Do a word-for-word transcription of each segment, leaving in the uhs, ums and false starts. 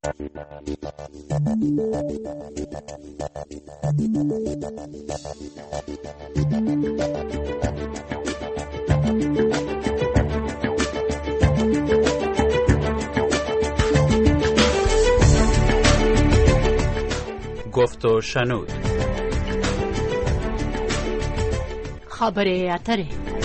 گفت و شنود. خبر اتره.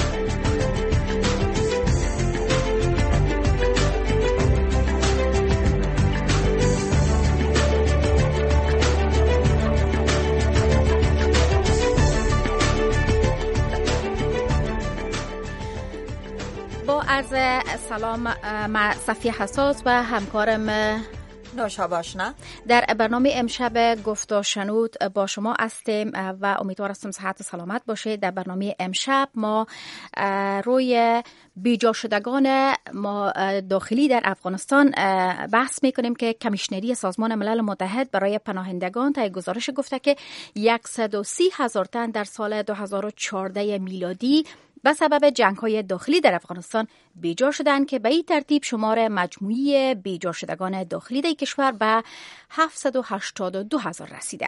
با عرض سلام، من صفیه حساس و همکارم نوشا آشنا در برنامه امشب گفت و شنود با شما هستیم و امیدوار هستم صحت و سلامت باشه. در برنامه امشب ما روی بیجا شدگان ما داخلی در افغانستان بحث میکنیم که کمیشنری سازمان ملل متحد برای پناهندگان طی گزارش گفته که صد و سی هزار تن در سال دو هزار و چهارده میلادی به سبب جنگ‌های داخلی در افغانستان بیجا شدند که به این ترتیب شمار مجموعی بیجا شدگان داخلی در کشور به هفتصد و هشتاد و دو هزار رسیده.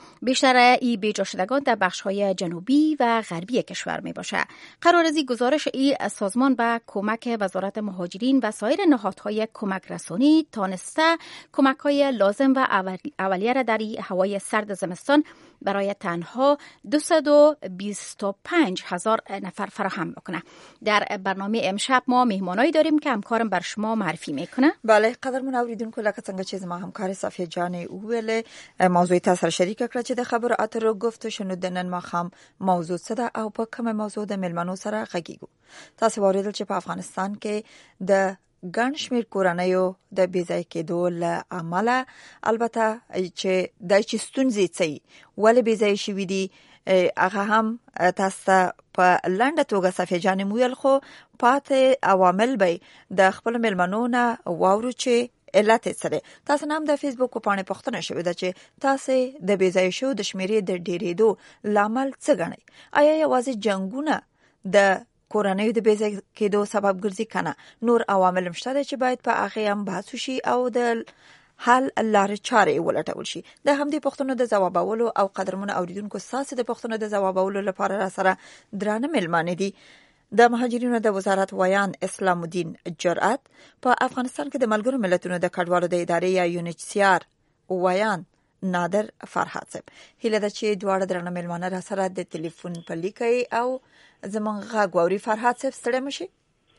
بیشتر این بیجا شدگان در بخش‌های جنوبی و غربی کشور می باشه. قرار است گزارش این سازمان به کمک وزارت مهاجرین و سایر نهادهای کمک رسانی تانسته کمک‌های لازم و اولیه را در هوای سرد زمستان برای تنها دویست و بیست و پنج هزار نفر فراهم بکنه. در برنامه امشب ما مهمانایی داریم که همکارم بر شما معرفی میکنه. بله، قدرمن اوریدونکو لکه څنګه چې ما همکار صفیه جان اوله موضوع تاسو شریک کړه چې د خبرو اترو گفت شنود نن ما هم موضوع څه او په کومه موضوع د ملمنو سره غږیږو. تاسو اوریدل چې په افغانستان کې د ګڼ شمېر کورنیو د بېځای کېدو له امله البته چې د چې ستونزې څه ولې بېځای شوي دي هغه هم تاسو په لنډه توګه صفیه جان مویل خو پاتې عوامل به د خپل ملمنو نه واورو چې علت سره تاسو نام د فیسبوک په پاڼې پوښتنه شوې ده چې تاسو د بېځای شو د شمیرې د ډېرېدو لامل څه ګڼئ؟ آیا یوازې جنگونه د کورنیو د بېځای کېدو سبب ګرځي کنه نور عوامل مشته دي چې باید په هغه هم بحث وشي او د حل لارې چارې ولټول شي؟ د همدې پوښتنو د ځوابولو او قدرمن اوریدونکو ساسي د پوښتنو د ځوابولو لپاره را سره درانه ملمانه دي د مهاجرینو د وزارت ویان اسلام الدین جرأت، په افغانستان کې د ملګرو ملتونو د کډوالو د ادارې یا یونیچسیار ویان نادر فرحات صاحب. هیله ده چې دواړه درنه ملمانه را سره د ټلیفون په لیکي او زمون غږ واوري. فرحات صاحب ستړي مشي.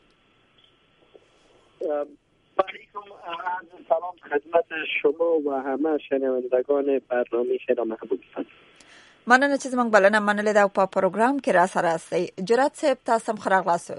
علیکم، عرض سلام خدمت شما و همه شنوندگان برنامه شما محبوب هستم. مننه چې زمونږ بلنه منلې ده او په پروګرام کې را سره هستئ. جرأت صاحب تاسو هم خراغلاس.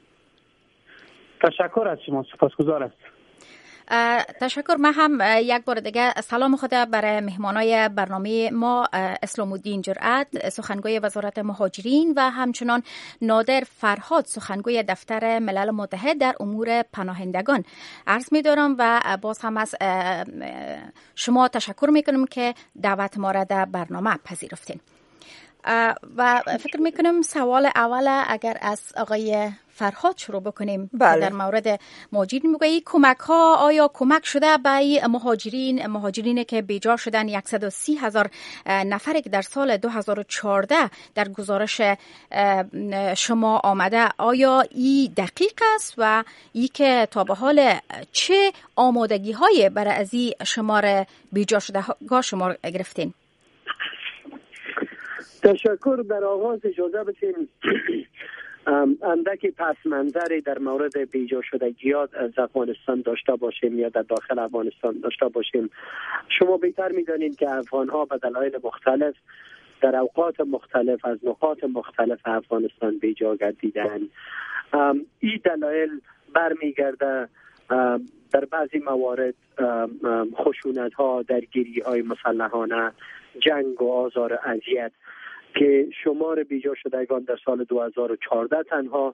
تشکر از شما، سپاسگزار هستم. تشکر. من هم یک بار دیگه سلام خود برای مهمانای برنامه ما اسلام الدین جرأت سخنگوی وزارت مهاجرین و همچنان نادر فرهاد سخنگوی دفتر ملل متحد در امور پناهندگان عرض می دارم و باز هم از شما تشکر می کنم که دعوت ما را در برنامه پذیرفتین. و فکر میکنم سوال اول اگر از آقای فرهاد شروع بکنیم. بله. در مورد مهاجرین میگویی کمک ها آیا کمک شده به مهاجرین مهاجرینی که بیجا شدن صد و سی هزار نفری که در سال دو هزار و چهارده در گزارش شما آمده، آیا این دقیق است و ای که تا به حال چه آمادگی های برای از این شمار بیجا شده ها شما گرفتین؟ تشکر. در آغاز اجازه بدین اندک پس منظری در مورد بیجا شدگیات از افغانستان داشته باشیم یا در داخل افغانستان داشته باشیم. شما بهتر می‌دانید که افغان‌ها به دلایل مختلف در اوقات مختلف از نقاط مختلف افغانستان بیجا گردیدند. این دلایل برمیگرده در بعضی موارد خشونت‌ها، درگیری‌های مسلحانه، جنگ و آزار و اذیت که شمار بیجا شدگان در سال دو هزار و چهارده تنها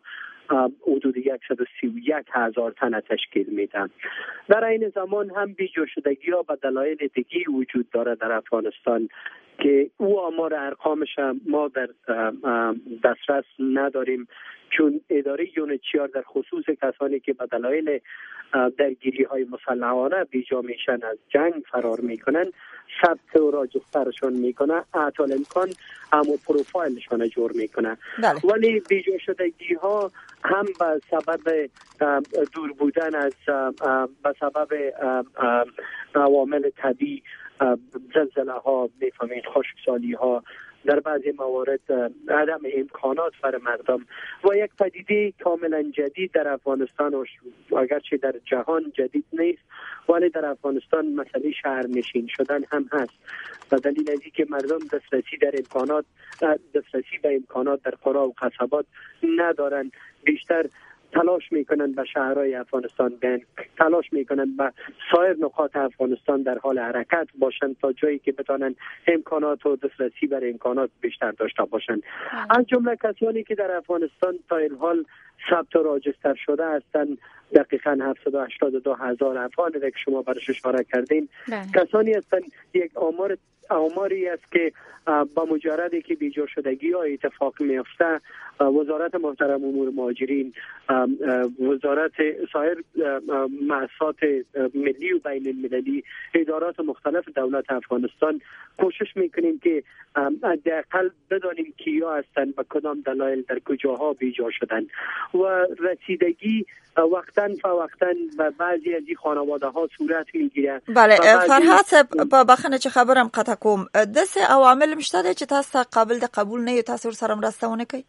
حدود صد و سی و یک هزار تن تشکیل میده. در این زمان هم بیجا شدگی ها به دلایل دیگه وجود داره در افغانستان که او آمار ارقامش ما در دسترس نداریم، چون اداره یونیچیار در خصوص کسانی که به دلایل درگیری های مسلحانه بیجا میشن، از جنگ فرار میکنن، ثبت و راجسترشون میکنه، اعطال امکان اما پروفایلشون جور میکنه. بله. ولی بیجا شدگی ها هم به سبب دور بودن از به سبب عوامل طبیعی، زلزله ها، میفهمین خشکسالی ها، در بعضی موارد عدم امکانات برای مردم و یک پدیده کاملا جدید در افغانستان و اگرچه در جهان جدید نیست ولی در افغانستان مسئله شهرنشین شدن هم هست. به دلیل از اینکه مردم دسترسی در امکانات دسترسی به امکانات در قرا و قصبات ندارن، بیشتر تلاش میکنن به شهرهای افغانستان بیان، تلاش میکنن به سایر نقاط افغانستان در حال حرکت باشن تا جایی که بتونن امکانات و دسترسی بر امکانات بیشتر داشته باشن. از جمله کسانی که در افغانستان تا این حال ثبت و راجستر شده هستند دقیقاً هفتصد و هشتاد و دو هزار افغان که شما برش اشاره کردین. کسانی هستند، یک آمار آماری است که با مجردی که بیجا شدگی ها اتفاق میفته، وزارت محترم امور مهاجرین، وزارت سایر مؤسسات ملی و بین المللی، ادارات مختلف دولت افغانستان کوشش میکنیم که حداقل بدانیم کیا هستند و کدام دلایل در کجاها بیجا شدن و رسیدگی وقتاً فوقتاً به بعضی از این خانواده ها صورت میگیره. بله فرهاد صاحب بخنه چې خبرم قطع کوم، دسه عوامل مشته چې تاسو قابل د قبول نه یو، تاسو سره مرستهونه کوي؟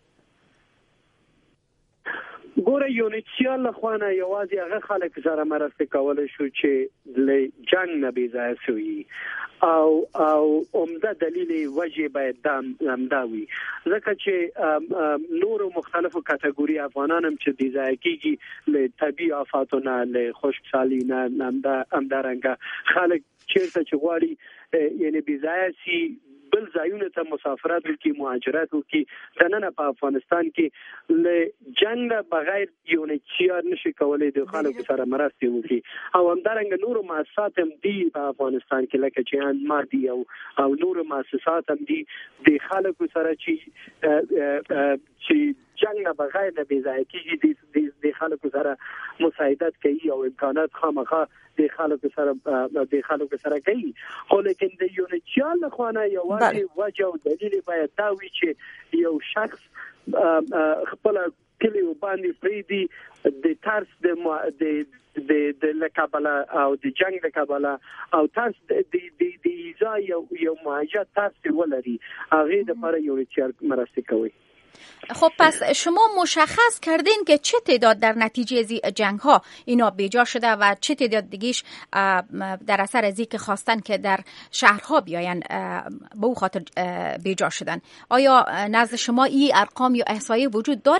ګوره یونیچیار لخوانه یوازې هغه خلک سره مرسته کولی شو چې له جنگ نه بېځایه سوي او او عمده دلیل وجه باید همدا وي، ځکه چې نورو مختلفو کټګوري افغانان هم چې بېځایه کېږي له طبیعي آفاتو نه، له خشکسالي نه، همدارنګه خلک چېرته چې غواړي یعنی بېځایه سي بل ځایونه ته مسافرت وکړي، مهاجرت وکړي. دننه په افغانستان کې له جنگ نه بغیر یونیچیار نشي کولی د خلکو سره مرسته وکړي او همدارنګه نورو مؤسسات هم دي په افغانستان کې لکه چې انما دي او او نورو مؤسسات هم دي د خلکو سره چې چې جنگ نه بغیر د بېځایه کېږي د خلکو سره مساعدت کوي او امکانات خامخا د خلکو سره د خلکو سره کوي. خو لیکن د یونیچیار لخوانه یوازې وجه او دلیل باید دا وي چې یو شخص خپل کلی باندې فریدي د ترس د د د لکابلا او د جنگ لکابلا او ترس د د ایزا یو یو مهاجرت ترس ولري، هغه د لپاره یونیچیار مرسته کوي. خب پس شما مشخص کردین که چه تعداد در نتیجه از جنگ ها اینا بیجا شده و چه تعداد دیگیش در اثر از که خواستن که در شهرها بیاین به او خاطر بیجا شدن؟ آیا نزد شما این ارقام یا احصایی وجود داره؟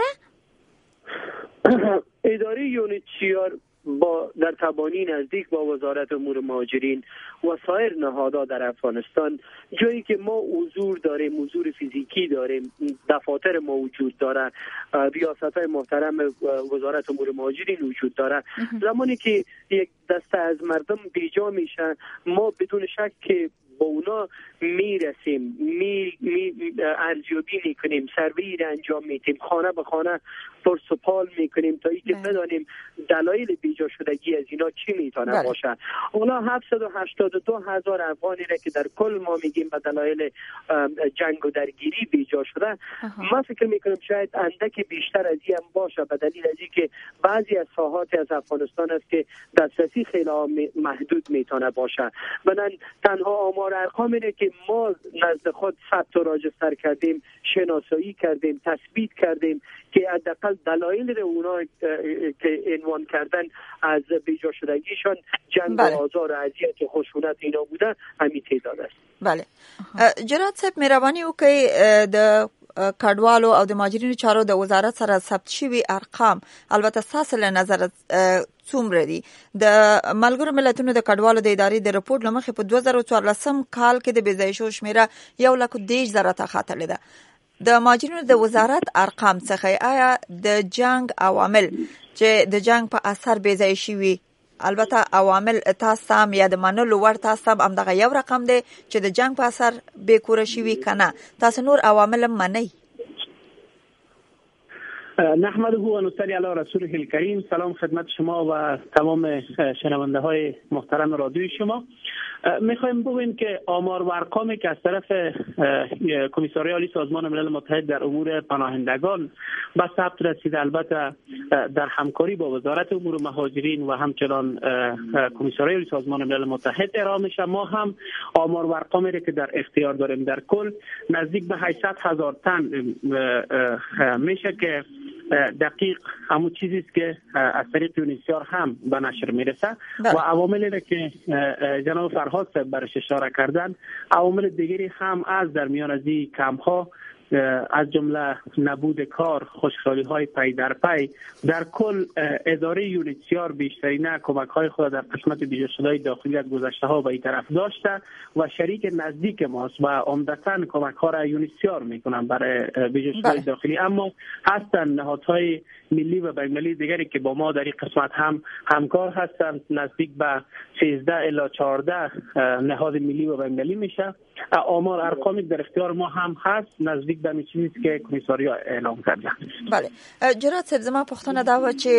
اداره یونیچیار با در تبانی نزدیک با وزارت امور مهاجرین و سایر نهادها در افغانستان، جایی که ما حضور داریم، حضور فیزیکی داریم، دفاتر ما وجود داره، ریاست‌های محترم وزارت امور مهاجرین وجود داره، زمانی که یک دسته از مردم بیجا میشن ما بدون شک که با اونا میرسیم، می, می ارزیابی میکنیم، سروی را انجام میدیم، خانه به خانه پرس و پال میکنیم تا اینکه بدانیم دلایل بیجا شدگی از اینا چی میتونه باشه. اونا هفتصد و هشتاد و دو هزار افغانی را که در کل ما میگیم به دلایل جنگ و درگیری بیجا شده، ما فکر میکنم شاید اندک بیشتر از این هم باشه به دلیل از اینکه بعضی از ساحات از افغانستان است که دسترسی خیلی محدود میتونه باشه. بنان تنها آمار ارقام اینه که ما نزد خود ثبت و راجستر کردیم، شناسایی کردیم، تثبیت کردیم که حداقل دلایل رو اونا که عنوان کردن از بیجا شدگیشان جنگ و آزار و اذیت و خشونت اینا بوده همین تعداد است. بله جناب صاحب مهرباني وکړئ د کډوالو او د مهاجرینو چارو د وزارت سره ثبت شوي ارقام البته تاسو له نظر څومره دي؟ د ملګرو ملتونو د کډوالو د ادارې د رپورت لمخې په دوه زره څوارلسم کال کې د بېځایه شو شمیره یو لک دېرش زره ته ختلې ده. د ماجرینو د وزارت ارقام څخه آیا د جنگ عوامل چې د جنگ په اثر بې ځای شوي، البته عوامل تاسو هم یا د منلو ور تاسو هم دغه یو رقم دی چې د جنگ په اثر بې کوره شوي کنه، تاسو نور عوامل منئ؟ نحمده و نصلی علی رسوله الکریم. سلام خدمت شما و تمام شنونده های محترم رادیوی شما. میخوایم بگوییم که آمار و ارقامی که از طرف کمیساری عالی سازمان ملل متحد در امور پناهندگان به ثبت رسیده، البته در همکاری با وزارت امور مهاجرین و همچنان کمیساری عالی سازمان ملل متحد ارائه میشه، ما هم آمار و ارقامی که در اختیار داریم در کل نزدیک به هشتصد هزار تن میشه که دقیق همون چیزی است که از طریق یونیسیار هم به نشر میرسه و عواملی که جناب فرهاد صاحب برش اشاره کردن، عوامل دیگری هم از در میان از این کم ها از جمله نبود کار، خوشحالی های پی در پی، در کل اداره یونیسیار بیشترین کمک های خود در قسمت بیجا شده داخلی از گذشته ها به این طرف داشته و شریک نزدیک ماست و عمدتاً کمک ها را یونیسیار میکنن برای بیجا شده داخلی. اما هستن نهادهای ملی و بین‌المللی دیگری که با ما در این قسمت هم همکار هستند، نزدیک به سیزده الی چهارده نهاد ملی و بین‌المللی میشه. آمار ارقامی در اختیار ما هم هست نزدیک به چیزی که کمیساری اعلام کرده. بله جرات صاحب، زما پوښتنه دا و چې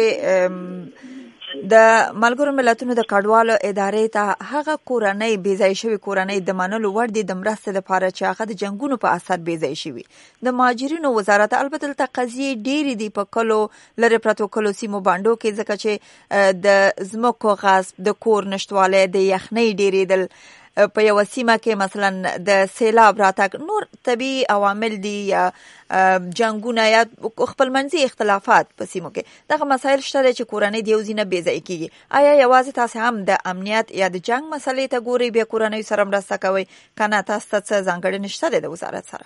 د ملګرو ملتونو د کډوالو ادارې ته هغه کورنۍ بې ځای شوي کورنۍ د منلو وړ دي د مرستې لپاره چې هغه د جنګونو په اثر بې ځای شوي. د مهاجرینو وزارت البته دلته قضیې ډېرې دي په کلو لرې پرتو کلو سیمو باندو کې، ځکه چې د ځمکو غصب، د کور نشتوالی، د یخنۍ ډېرېدل په یو سیمه کې مثلا د سیلاب راتګ، نور طبیعي عوامل دي یا جنگونه یا خپلمنځي اختلافات په سیمو کې، دغه مسایل شته چې کورنۍ د یو ځای نه بې ځای کېږي. آیا یوازې تاسو هم د امنیت یا د جنگ مسلې ته ګورئ بیا کورنۍ سره مرسته کوئ که نه تاسو ته څه ځانګړنې شته دی د وزارت سره؟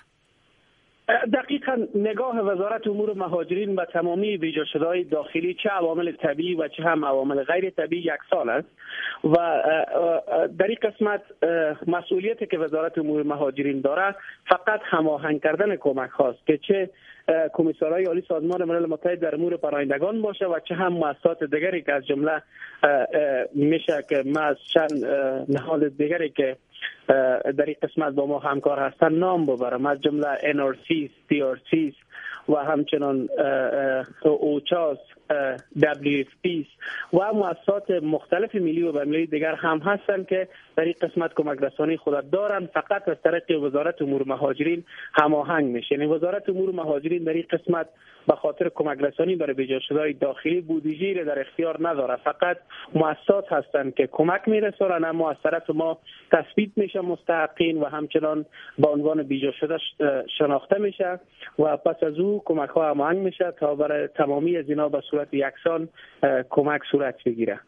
دقیقا نگاه وزارت امور مهاجرین و تمامی بیجا شده‌های داخلی چه عوامل طبیعی و چه هم عوامل غیر طبیعی یکسان است و در این قسمت مسئولیتی که وزارت امور مهاجرین داره فقط هماهنگ کردن کمک هاست که چه کمیسارهای عالی سازمان ملل متحد در امور پناهندگان باشه و چه هم مؤسسات دیگری که از جمله میشه که ما از چند نهاد دیگری که در این قسمت با ما همکار هستن نام ببرم، از جمله ان آر سی، تی آر سی و همچنان اوچاس، دبلیو اف پی و مؤسسات مختلف ملی و بین‌المللی دیگر هم هستند که در این قسمت کمک رسانی خود دارن، فقط از طریق وزارت امور مهاجرین هماهنگ میشه. یعنی وزارت امور مهاجرین در این قسمت به خاطر کمک رسانی برای بیجا شده‌های داخلی بودجه‌ای را در اختیار نداره، فقط مؤسسات هستند که کمک میرسونن، اما از طرف ما تثبیت میشه مستحقین و همچنان با عنوان بیجا شده شناخته میشه و پس از او کمک ها هماهنگ میشه تا برای تمامی از اینا به صورت یکسان کمک صورت بگیره.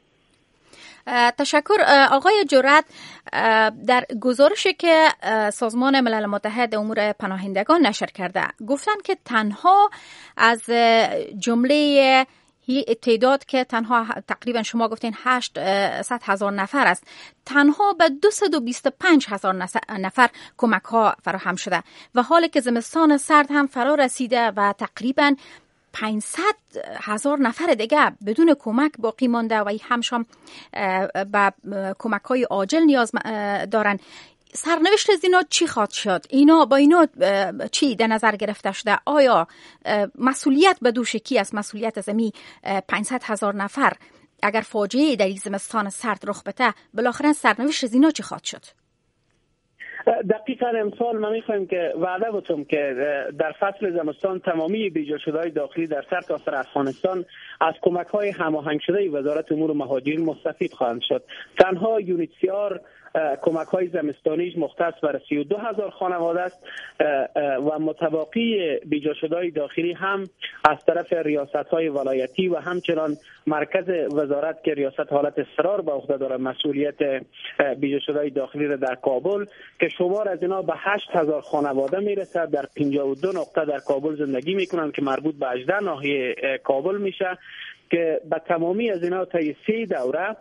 تشکر آقای جرات. در گزارشی که سازمان ملل متحد امور پناهندگان نشر کرده گفتن که تنها از جمله تعداد که تنها تقریبا شما گفتین هشتصد هزار نفر است، تنها به دویست و بیست و پنج هزار نفر کمک ها فراهم شده و حالی که زمستان سرد هم فرا رسیده و تقریبا پانصد هزار نفر دیگه بدون کمک باقی مانده و همشان به کمک های عاجل نیاز دارن. سرنوشت از اینا چی خواهد شد؟ اینا با اینا چی در نظر گرفته شده؟ آیا مسئولیت به دوش کی است؟ مسئولیت از امی پانصد هزار نفر اگر فاجعه در زمستان سرد رخ بده بالاخره سرنوشت از اینا چی خواهد شد؟ دقیقاً امسال ما می‌خوایم که وعده بتم که در فصل زمستان تمامی بیجا شده‌های داخلی در سرتاسر افغانستان از کمک‌های هماهنگ شده وزارت امور مهاجرین مستفید خواهند شد. تنها یونیسیار کمک های زمستانیش مختص بر سی و دو هزار خانواده است و متباقی بیجا شده‌های داخلی هم از طرف ریاست های ولایتی و همچنان مرکز وزارت که ریاست حالت اضطرار به عهده داره مسئولیت بیجا شده‌های داخلی را در کابل که شمار از اینا به هشت هزار خانواده میرسه، در پنجاه و دو نقطه در کابل زندگی میکنن که مربوط به هجده ناحیه کابل میشه که به تمامی از اینا تا سه دوره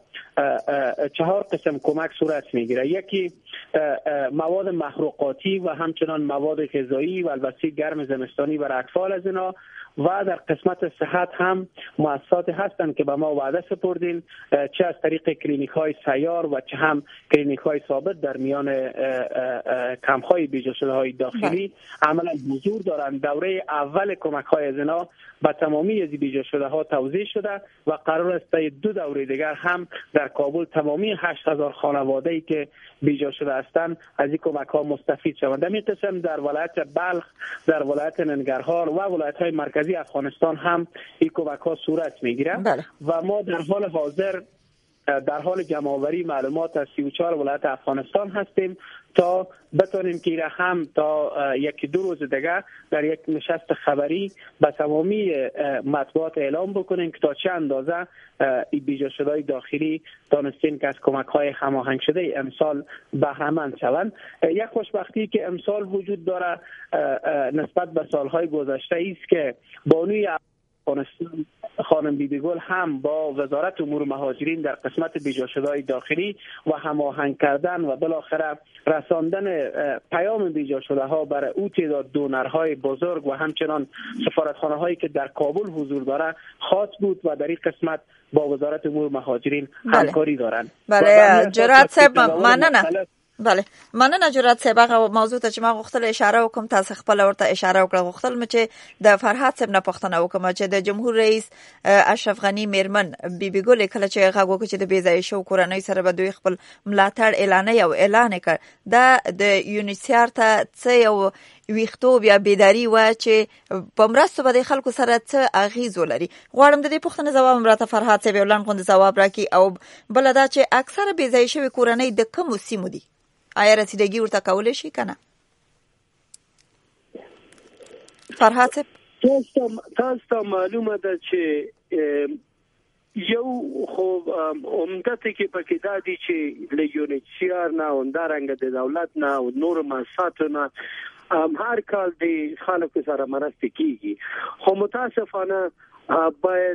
چهار قسم کمک صورت میگیره. یکی مواد محروقاتی و همچنان مواد غذایی و البته گرم زمستانی برای اطفال از اینا، و در قسمت صحت هم مؤسسات هستند که به ما وعده سپردین، چه از طریق کلینیک های سیار و چه هم کلینیک های ثابت در میان کمپ های بیجا شده های داخلی عملا حضور دارند. دوره اول کمک های از اینا به تمامی از بیجا شده ها توزیع شده و قرار است دو دوره دیگر هم در کابل تمامی هشت هزار خانواده ای که بیجا شده هستند از این کمک ها مستفید شوند. در این قسم در ولایت بلخ، در ولایت ننگرهار و ولایت های مرکزی افغانستان هم این کمک ها صورت میگیره و ما در حال حاضر در حال جمع‌آوری معلومات از سی و چهار ولایت افغانستان هستیم تا بتونیم که را هم تا یک دو روز دیگه در یک نشست خبری به تمامی مطبوعات اعلام بکنیم که تا چه اندازه این بیجا شده‌های داخلی دانستین که از کمک‌های هماهنگ شده امسال بهره‌مند شوند. یک خوشبختی که امسال وجود داره نسبت به سال‌های گذشته است که بانوی افغانستان خانم بیبی گل هم با وزارت امور مهاجرین در قسمت بیجا شده‌های داخلی و هماهنگ کردن و بالاخره رساندن پیام بیجا شده ها برای او تعداد دونرهای بزرگ و همچنان سفارتخانه هایی که در کابل حضور داره خاص بود و در این قسمت با وزارت امور مهاجرین بله. همکاری دارند. بله جرات صاحب مننه. بله مننه جرات صاحب. هغه موضوع ته چې ما غوښتل اشاره وکم تاسو خپل ورته اشاره وکړه. غوښتل م چې د فرحات صاحب نه پوښتنه وکم چې د جمهور رئیس اشرف غنی میرمن بیبي ګل کله چې هغه وکړي چې د بیځای شو کورنۍ سره به دوی خپل ملاتړ اعلان یو اعلان کړ دا د یونیسیار ته څه یو ویختو بیا بیداری و چې په مرستو به د خلکو سره څه اغیز ولري. غواړم د دې پوښتنې ځواب مراته فرحات صاحب ولان غوند ځواب راکړي او بل دا چې اکثره بیځای شوی کورنۍ د کوم سیمو دي؟ آیا رسیدگی ورته کولای شي کنه؟ فرحات تاسو ته معلومه ده چې یو خو عمدته کې پکې دا دي چې له یونیسیار نه او دارنګ د دولت نه او نور مؤسساتو نه هر کال د خلکو سره مرسته کیږي، خو متاسفانه باید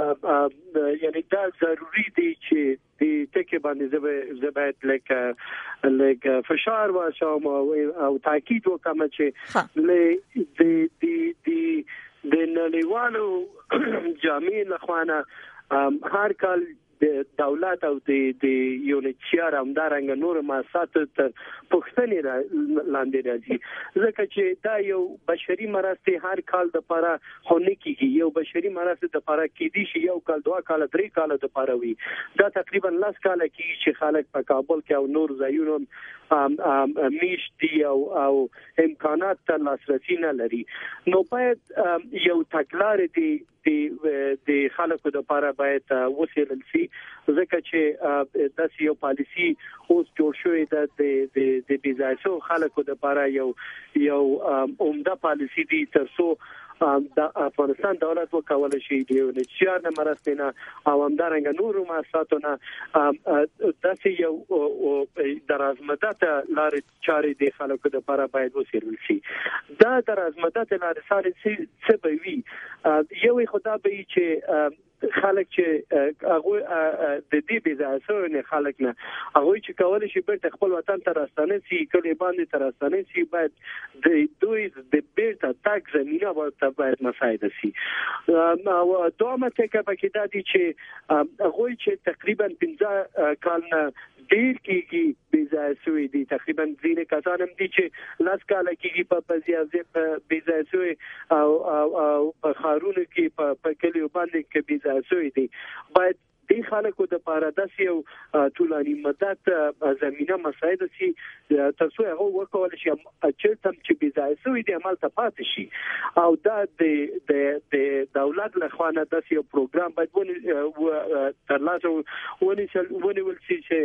یعنی دا ضروری دی چې د ټکي باندې زه باید لکه لکه فشار واچوم او تاکید وکړم چې ل د د د د نړیوالو جامعې لخوا هر کال د دولت او د د یونیسیار همدارنګه نور مؤسسات تر پښتنې لاندې راځي، ځکه چې دا یو بشري مرسته هر کال د لپاره هونه کیږي. یو بشري مرسته د لپاره کېدی شي یو کال دوه کال درې کال د لپاره وي. دا تقریبا لاس کال کې چې خلک په کابل کې او نور ځایونو میشتي او او امکانات ته لاسرسي نه لري، نو باید یو تګلارې دی د خلکو د لپاره باید وسیلل شي، ځکه چې د یو پالیسی اوس جوړ شوی د د د بیزایسو خلکو د لپاره یو یو عمده پالیسی دی ترڅو د افغانستان دولت وکولای شي د یونیسیار نه مرسته نه او همدارنګه نورو مؤسساتو نه داسې یو درازمدته لارې چارې د خلکو د لپاره باید وسیلل شي. دا درازمدته لارې چارې څه به وي؟ یو خدای به چې خلک چې هغه د دې بیزاسو نه خلک نه هغه چې کولای شي بیرته خپل وطن ته راستنه سي کله باندې ته راستنه سي باید د دوی د بیرته تاک زمينه ورته باید مساعده سي. او دومره ټکه پکې د دې چې هغه چې تقریبا پنځه کال نه ډیر کېږي بیزاسوي دي، تقریبا ځینې کسان هم دي چې لاس کاله کېږي په پزیازه په بیزاسوي او او په خارونو کې په کلیو باندې کې بیزاسوي دي. باید د خلکو د لپاره د یو طولاني مدت زمينه مساعده سي ترڅو هغه وکول شي چې تم چې بیزاسوي دي عمل ته پاتې شي. او دا د د دولت له خوانه د یو پروګرام باید ونه ترلاسه ونه ول شي چې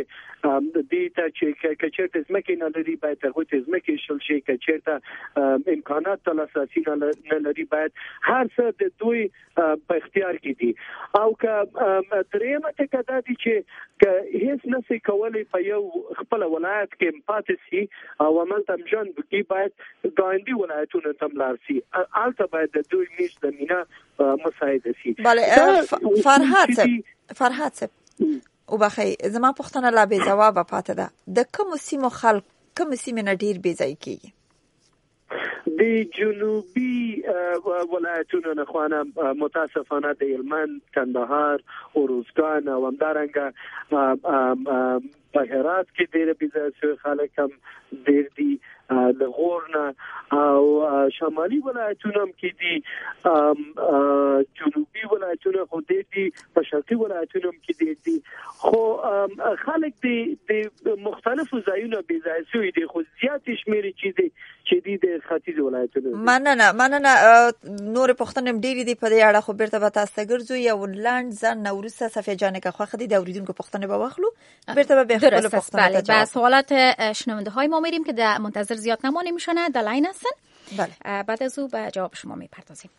دې ته چې کچېرته ځمکې نه لري باید هغه ته ځمکې شل شي، کچېرته امکانات ته لاسرسي نه لري باید هر څه د دوی په اختیار کې دي. او که درېمه ټکه دا دي چې که هیڅ نشي کولای په یو خپل ولایت کې پاتې شي او عملته جن کې باید ګاندي ولایتونه تم لار شي، البته باید د دوی میش زمينه مساعده شي. بله فرهاد صاحب فرهاد صاحب او بخی زما پوښتنه لا به جواب پاتې ده، د کوم سیمو خلک کوم سیمه نه ډیر بې ځای کیږي؟ د جنوبي ولایتونو نه خوانه متاسفانه د هلمند، کندهار، اروزګان او همدارنګه په هرات کې ډېر بيځای خلک هم ډېر دي، د غورنه او شمالي ولایتونو کې دي، جنوبي ولایتونو خو ډېر دي، په شرقي ولایتونو کې ډېر دي، خو خلک د مختلفو ځایونو بيځای شوي دي، خو زیات شمیر چې دي چې دي د ختیځ ولایتونو. مننه مننه نور پښتنم ډېری دي په دې اړه، خو بیرته به تاسو ګرځو یو لاند ځان نورسه صفیه جان که خو خدي د اوریدونکو پښتنه به واخلو بیرته به خپل پښتنه ته. بله، سوالات شنونده های ما میریم که در منتظر زیاد نمانیم میشونه در لاین هستن. بله، بعد از او به جواب شما میپردازیم.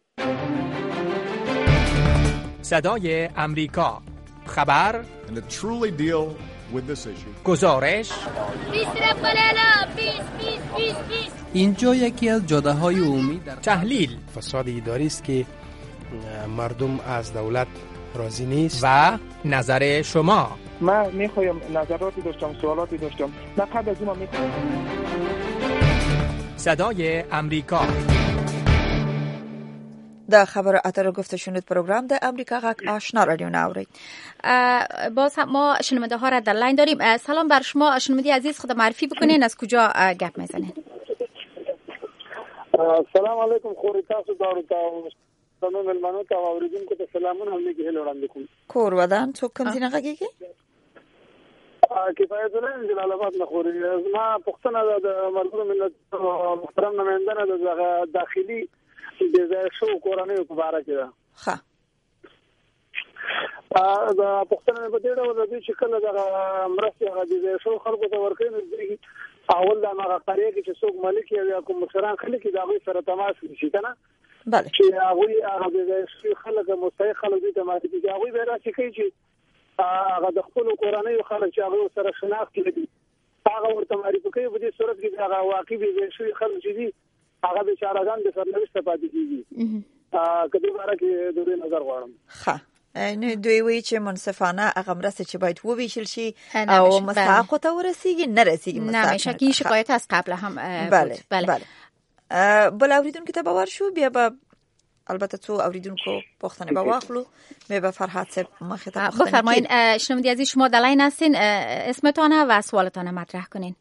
صدای امریکا، خبر، گزارش. اینجا یکی از جاده‌های عمومی در تحلیل. فساد اداری است که مردم از دولت راضی نیست و نظر شما. من میخوایم نظراتی داشتم، سوالاتی داشتم. نه قبل از اون میخوایم. صدای امریکا. د خبر اتر گفته شنود پروگرام د امریکا غک آشنا رادیو ناورید. باز ما شنونده ها را در لاین داریم. سلام بر شما شنونده عزیز، خود معرفی بکنین، از کجا گپ میزنین؟ سلام علیکم خوري تاسو دارو ته سلام ملمنو ته اوریدونکو ته سلامونه هم کې هلو وړاندې کوم. کور ودان څوک کوم ځای غږیږي؟ کفایت الله جلال آباد نه خوري. ما پښتنه د مرګو ملت محترم نمائندانه د داخلي د ځای شو کورانه په اړه کې ده. ښه ا د پښتنه په دې ډول د چې کله د مرسته د شو خلکو ته ورکړي اول دا هغه قریه کې چې څوک مالک یا کوم مشران خلک دا غوي سره تماس نشي کنه. بله، چې هغه هغه د خلک مستحق خلک دي تماس دي، هغه به راځي چې هغه د خپل قرآني خلک چې هغه سره شناخت لري هغه ورته معرفي کوي. په دې صورت کې هغه واقعي به شي خلک چې دي هغه به چارهګان د سرنوشت پاتې کیږي. ا کدی بارا کې د دې نظر غواړم. ښه، نو دوی وی چې منصفانه هغه مرسته چې باید وویشل شي او مستحق ته ورسیږي نه رسیږي. نه میشه که این شکایت از قبل هم بله بله بله. بل اوریدونکو ته باور شو، بیا به البته تو اوریدونکو پښتنه به واخلو. مې به فرهاد صاحب مخه ته بفرمایید. شنونده عزیز شما در لاین هستین، اسمتان و سوالتان مطرح کنین.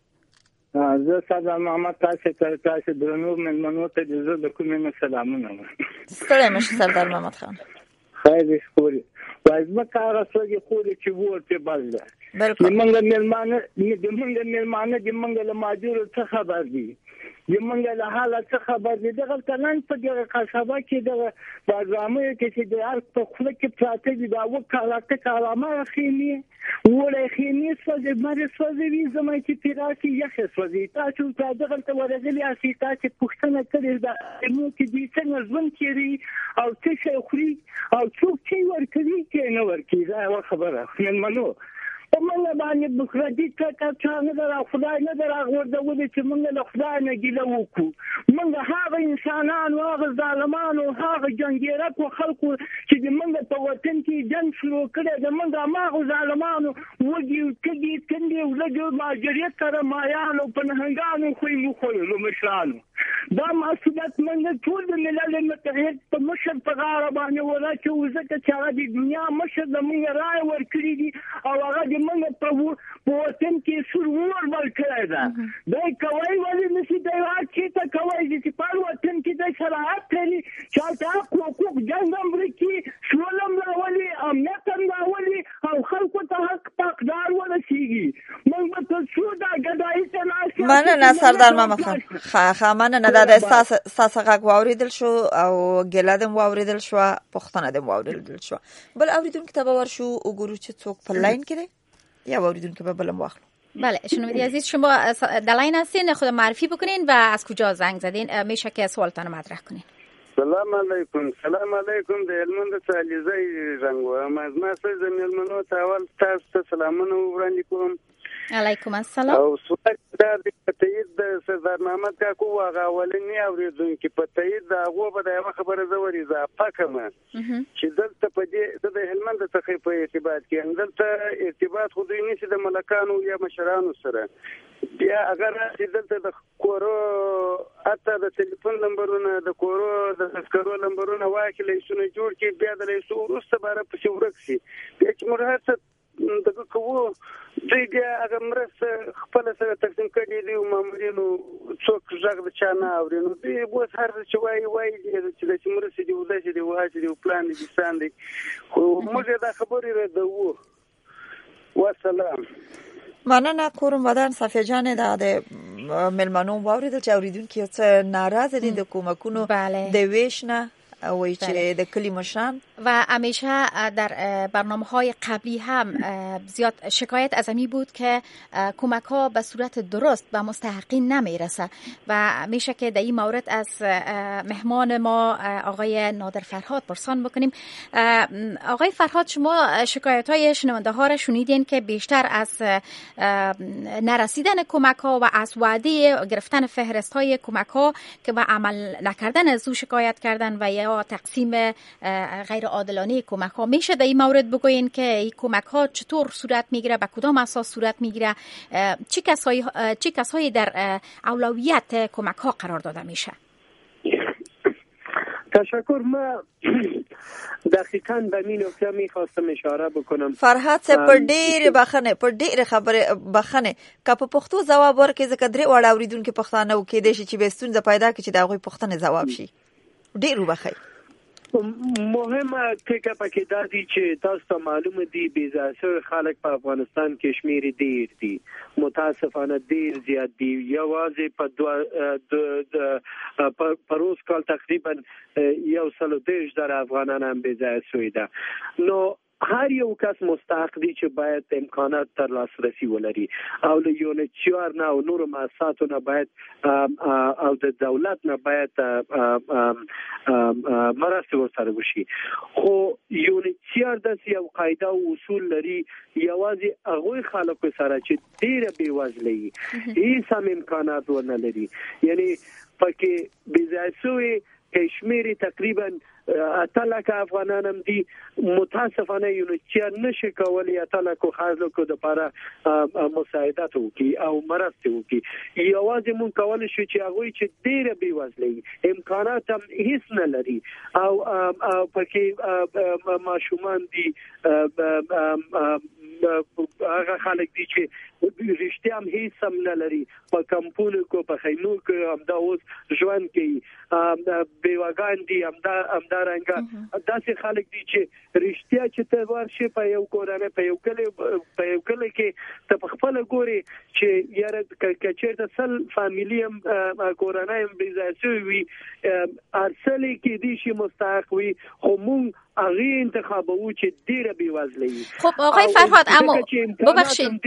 زه ساده محمد تاسو ته تاسو درنو ملمنو ته د کومې سلامونه. ستړی مشه سردار محمد خان. خیر شکوري. وایزما کار سره خوري چې ورته بل ده. موږ ملمانه د موږ ملمانه د موږ له ماجور څه خبر دي؟ د موږ له حالت څه خبر دي؟ دغه تنن په دغه قصبه کې دغه برنامه کې چې د هر په خله کې پراته دي دا وکاله کلامه خېمه وله خېمه څه مری څه زما چې پیراسي یخ څه تاسو ته دغه ته ورغلي اسی تاسو پښتنه کړی دا نو کې دي څنګه ځون کړي او څه شي خوري او څوک چې ورکړي کې نه ورکړي دا خبره نن منو. موږ باندې بکرادي ته څنګه دا خدای نه دراغورځول چې موږ له خدای نه ګیله وکړو. موږ هغه انسانان او هغه ظالمان او هغه جنگیرک او خلکو چې موږ په وطن کې جنگ شروع کړی د موږ هغه ظالمانو وږي کږي کندي ولګو ماجریت سره مایانو په نهنګانو خو یې مخولو مشرانو. دا مسؤلیت موږ ټول د ملل متحد په مشر په غاړه باندې ولا چې وزته چې هغه د دنیا مشر د موږ رائے ورکړي دي او هغه د موږ په وطن کې سرور ورکړی ده. دا کوي ولې نشي دا چې ته کوي چې په وطن کې د شرایط لري چې تاسو حقوق جنگ امریکي شولم راولي امنیت راولي او خلکو ته حق تقدار ورسیږي. موږ په څو دا ګډای ته ناشې مننه سردار محمد خان. خا مننه دا د اساس غږ واوریدل شو او ګلادم واوریدل شو، پښتنه دم واوریدل شو. بل اوریدونکو ته باور شو وګورو چې څوک په لاین کې دی. یا اوریدون که به بلم واخلو. بله شنوندی عزیز، شما دلاین هستین، خود معرفی بکنین و از کجا زنگ زدین، میشه که سوالتان مطرح کنین. سلام علیکم. سلام علیکم د هلمند څخه علیزی رنګ وایم. از ما سره د مېلمنو ته اول تاسو ته سلامونه وړاندې کوم. علیکم السلام. او سوال دا د تایید د سردار محمد کاکو هغه اولنی اوریدونکو په تایید دا هغه به د خبره زوري اضافه کوم چې دلته په دې د هلمند څخه په ارتباط کې دلته ارتباط خو دوی نشي د ملکانو یا مشرانو سره. بیا اگر دلته د کورو اته د ټلیفون نمبرونه د کورو د تذکرو نمبرونه واکلې شنو جوړ کې بیا د رئیس ورسته بار په شورک شي بیا چې مرهڅ دغه کوو دوی بیا هغه مرسته خپل سره تقسیم کړي دي او مامورینو څوک ځګ د چا نه اورینو دوی اوس هر څه وایي وایي چې د مرسته دی وداسي دی واجب دی پلان دي ساندي خو موږ دا خبرې راځو. والسلام. مننه کورم ودان صفیه جان د ملمنو واوریدل چې اوریدونکو څه ناراضه دي د کومکونو د ویش نه وای چې د کلی مشران و همیشه در برنامه‌های قبلی هم زیاد شکایت از امی بود که کمک‌ها به صورت درست به مستحقین نمیرسه و میشه که در این مورد از مهمان ما آقای نادر فرهاد پرسان بکنیم. آقای فرهاد، شما شکایت‌های شنونده ها را شنیدین که بیشتر از نرسیدن کمک‌ها و از وعده گرفتن فهرست‌های کمک‌ها که به عمل نکردن از او شکایت کردن و یا تقسیم غیر عادلانه کمک ها. میشه در این مورد بگوین که این کمک ها چطور صورت میگیره، به کدام اساس صورت میگیره، چه کسایی چه کسایی در اولویت کمک ها قرار داده میشه؟ تشکر. ما دقیقاً به این نکته میخواستم اشاره بکنم. فرهاد سے پر ډیر بخنه پر ډیر خبره بخنه که په پښتو جواب ورکړي ځکه درې وړ اوریدونکو پښتانه و کې د شي چې بهستون پیدا کړي چې دا غوي پښتنه جواب شي. ډیر وبخي. مهمه ټکه پکې دا دي چې تاسو ته معلومه دي بیزاسه خلک په افغانستان کې شمیر ډیر دي، متاسفانه ډیر زیات دي. یوازې په دوه پروس کال تقریبا یو سل و دیش در افغانان هم بیزاسه ده. نو هر یو کس مستحق دی چې باید امکانات تر لاسرسی ولري او له یونیچیار نه او نور مؤسساتو نه باید او د دولت نه باید مرسته ورسره وشي. خو یونیچیار د یو قاعده او اصول لري، یوازې هغه خلکو سره چې ډیره بیوزلي هیڅ هم امکانات ونه لري، یعنی پکې بیزاسوي کشمیری تقریبا اتلک افغانان هم دي. متاسفانه یونیچیار نشي کولی اتلک خلکو د لپاره مساعدت وکړي او مرسته وکړي. یوازې مونږ کولای شو چې هغه چې ډیره بیوزلي امکانات هم هیڅ نه لري او پکې ماشومان دي، هغه خلک دي چې رښتیا هم هیڅ هم نه لري، په کمپونو کو په خیمو کې هم دا اوس ژوند کوي، بیواګان دي هم دا هم دا رنګه داسې خلک دي چې رښتیا چې ته ورشي په یو کورانه په یو کلی په یو کلی کې ته په خپل ګوري چې یاره کچېرته سل فامیلی هم کورانه هم بیزاسي وي ارسلې کې دي شي مستحق وي، خو مونږ هغه انتخابو چې ډیره بیوزلي. خب آقای فرهاد، اما ببخشید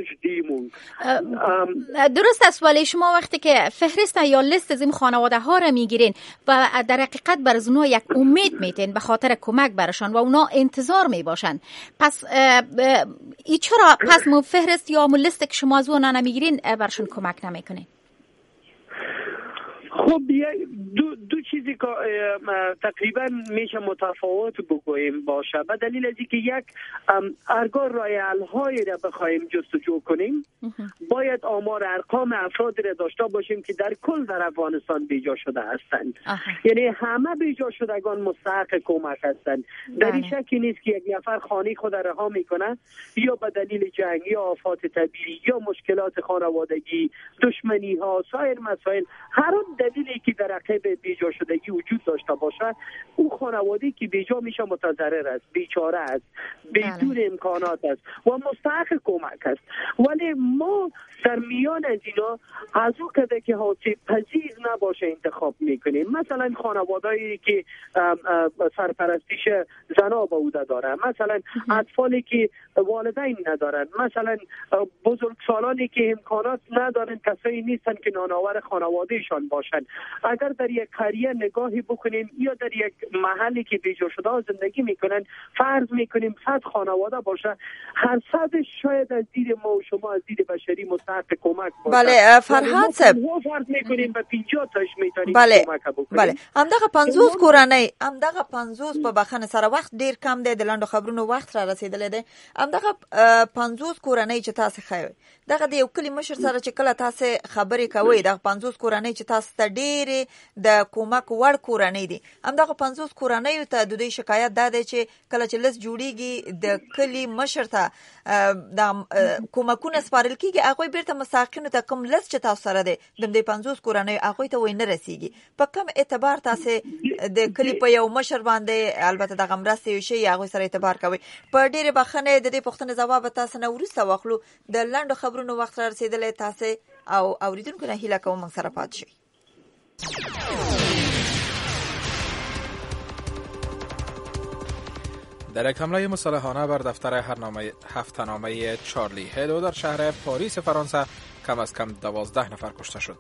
درست است، ولی شما وقتی که فهرست یا لیست از این خانواده ها را میگیرین و در حقیقت بر اونا یک امید میتین به خاطر کمک برشان و اونا انتظار میباشن، پس ای چرا پس مو فهرست یا مو لیست که شما از اونا نمیگیرین برشان کمک نمیکنین؟ خب دو دو چیزی که تقریبا میشه متفاوت بگوییم باشه، به دلیل از اینکه یک ارگار رای حل‌هایی را بخوایم جستجو کنیم باید آمار ارقام افرادی را داشته باشیم که در کل در افغانستان بیجا شده هستند. یعنی همه بیجا شدگان مستحق کمک هستند. در این شکی نیست که یک نفر خانه خود رها میکنه یا به دلیل جنگ یا آفات طبیعی یا مشکلات خانوادگی، دشمنی ها، سایر مسائل، هر عواملی که در عقب بیجا شدگی وجود داشته باشه، او خانواده که بیجا میشه متضرر است، بیچاره است، بدون امکانات است و مستحق کمک است. ولی ما در میان از اینا از او کده که حاصل پذیر نباشه انتخاب میکنیم. مثلا خانوادهایی که سرپرستیش زنا به عهده داره، مثلا اطفالی که والدین ندارن، مثلا بزرگسالانی که امکانات ندارن، کسایی نیستن که نانآور خانوادهشان باشن. اگر در یک قریه نگاهی بکنیم یا در یک محلی که بیجا شده زندگی میکنن، فرض میکنیم صد خانواده باشه، هر صدش شاید از دید ما و شما از دید بشری مستحق کمک باشه. بله فرهاد صاحب، فرض میکنیم به پنجاه تاش میتونیم بله. کمک بکنیم. بله همدغه پنځوس کورنۍ همدغه پنځوس په بخنه سره وخت ډیر کم دی، د لاندو خبرونو وخت را رسیدلی دی. همدغه پنځوس کورنۍ چې تاسو خایوي دغه د یو کلی مشر سره چې کله تاسو خبرې کوي، دغه پنځوس کورنۍ چې تاسو ته ډېرې د کومک وړ کورنۍ دي، همدغه پنځوس کورنۍ ته د دوی شکایت دا دی چې کله چې لس جوړیږي د کلی مشر ته د کومکونه سپارل کیږي، هغوی بیرته مستحقینو ته کوم لس چې تاسو سره دی د دې پنځوس کورنۍ هغوی ته وایي نه رسیږي. په کوم اعتبار تاسو د کلی په یو مشر باندې البته دغه مرستې شي هغوی سره اعتبار کوي؟ په ډېرې بخښنې د دې پوښتنې ځواب تاسو نه وروسته واخلو. د لنډو خبرونو وخت را رسیدلی، تاسو او اوریدونکو نه هیله کوم موږ سره پاتې شئ. در یک حمله مسلحانه بر دفتر هفته‌نامه چارلی هبدو در شهر پاریس فرانسه کم از کم دوازده نفر کشته شد.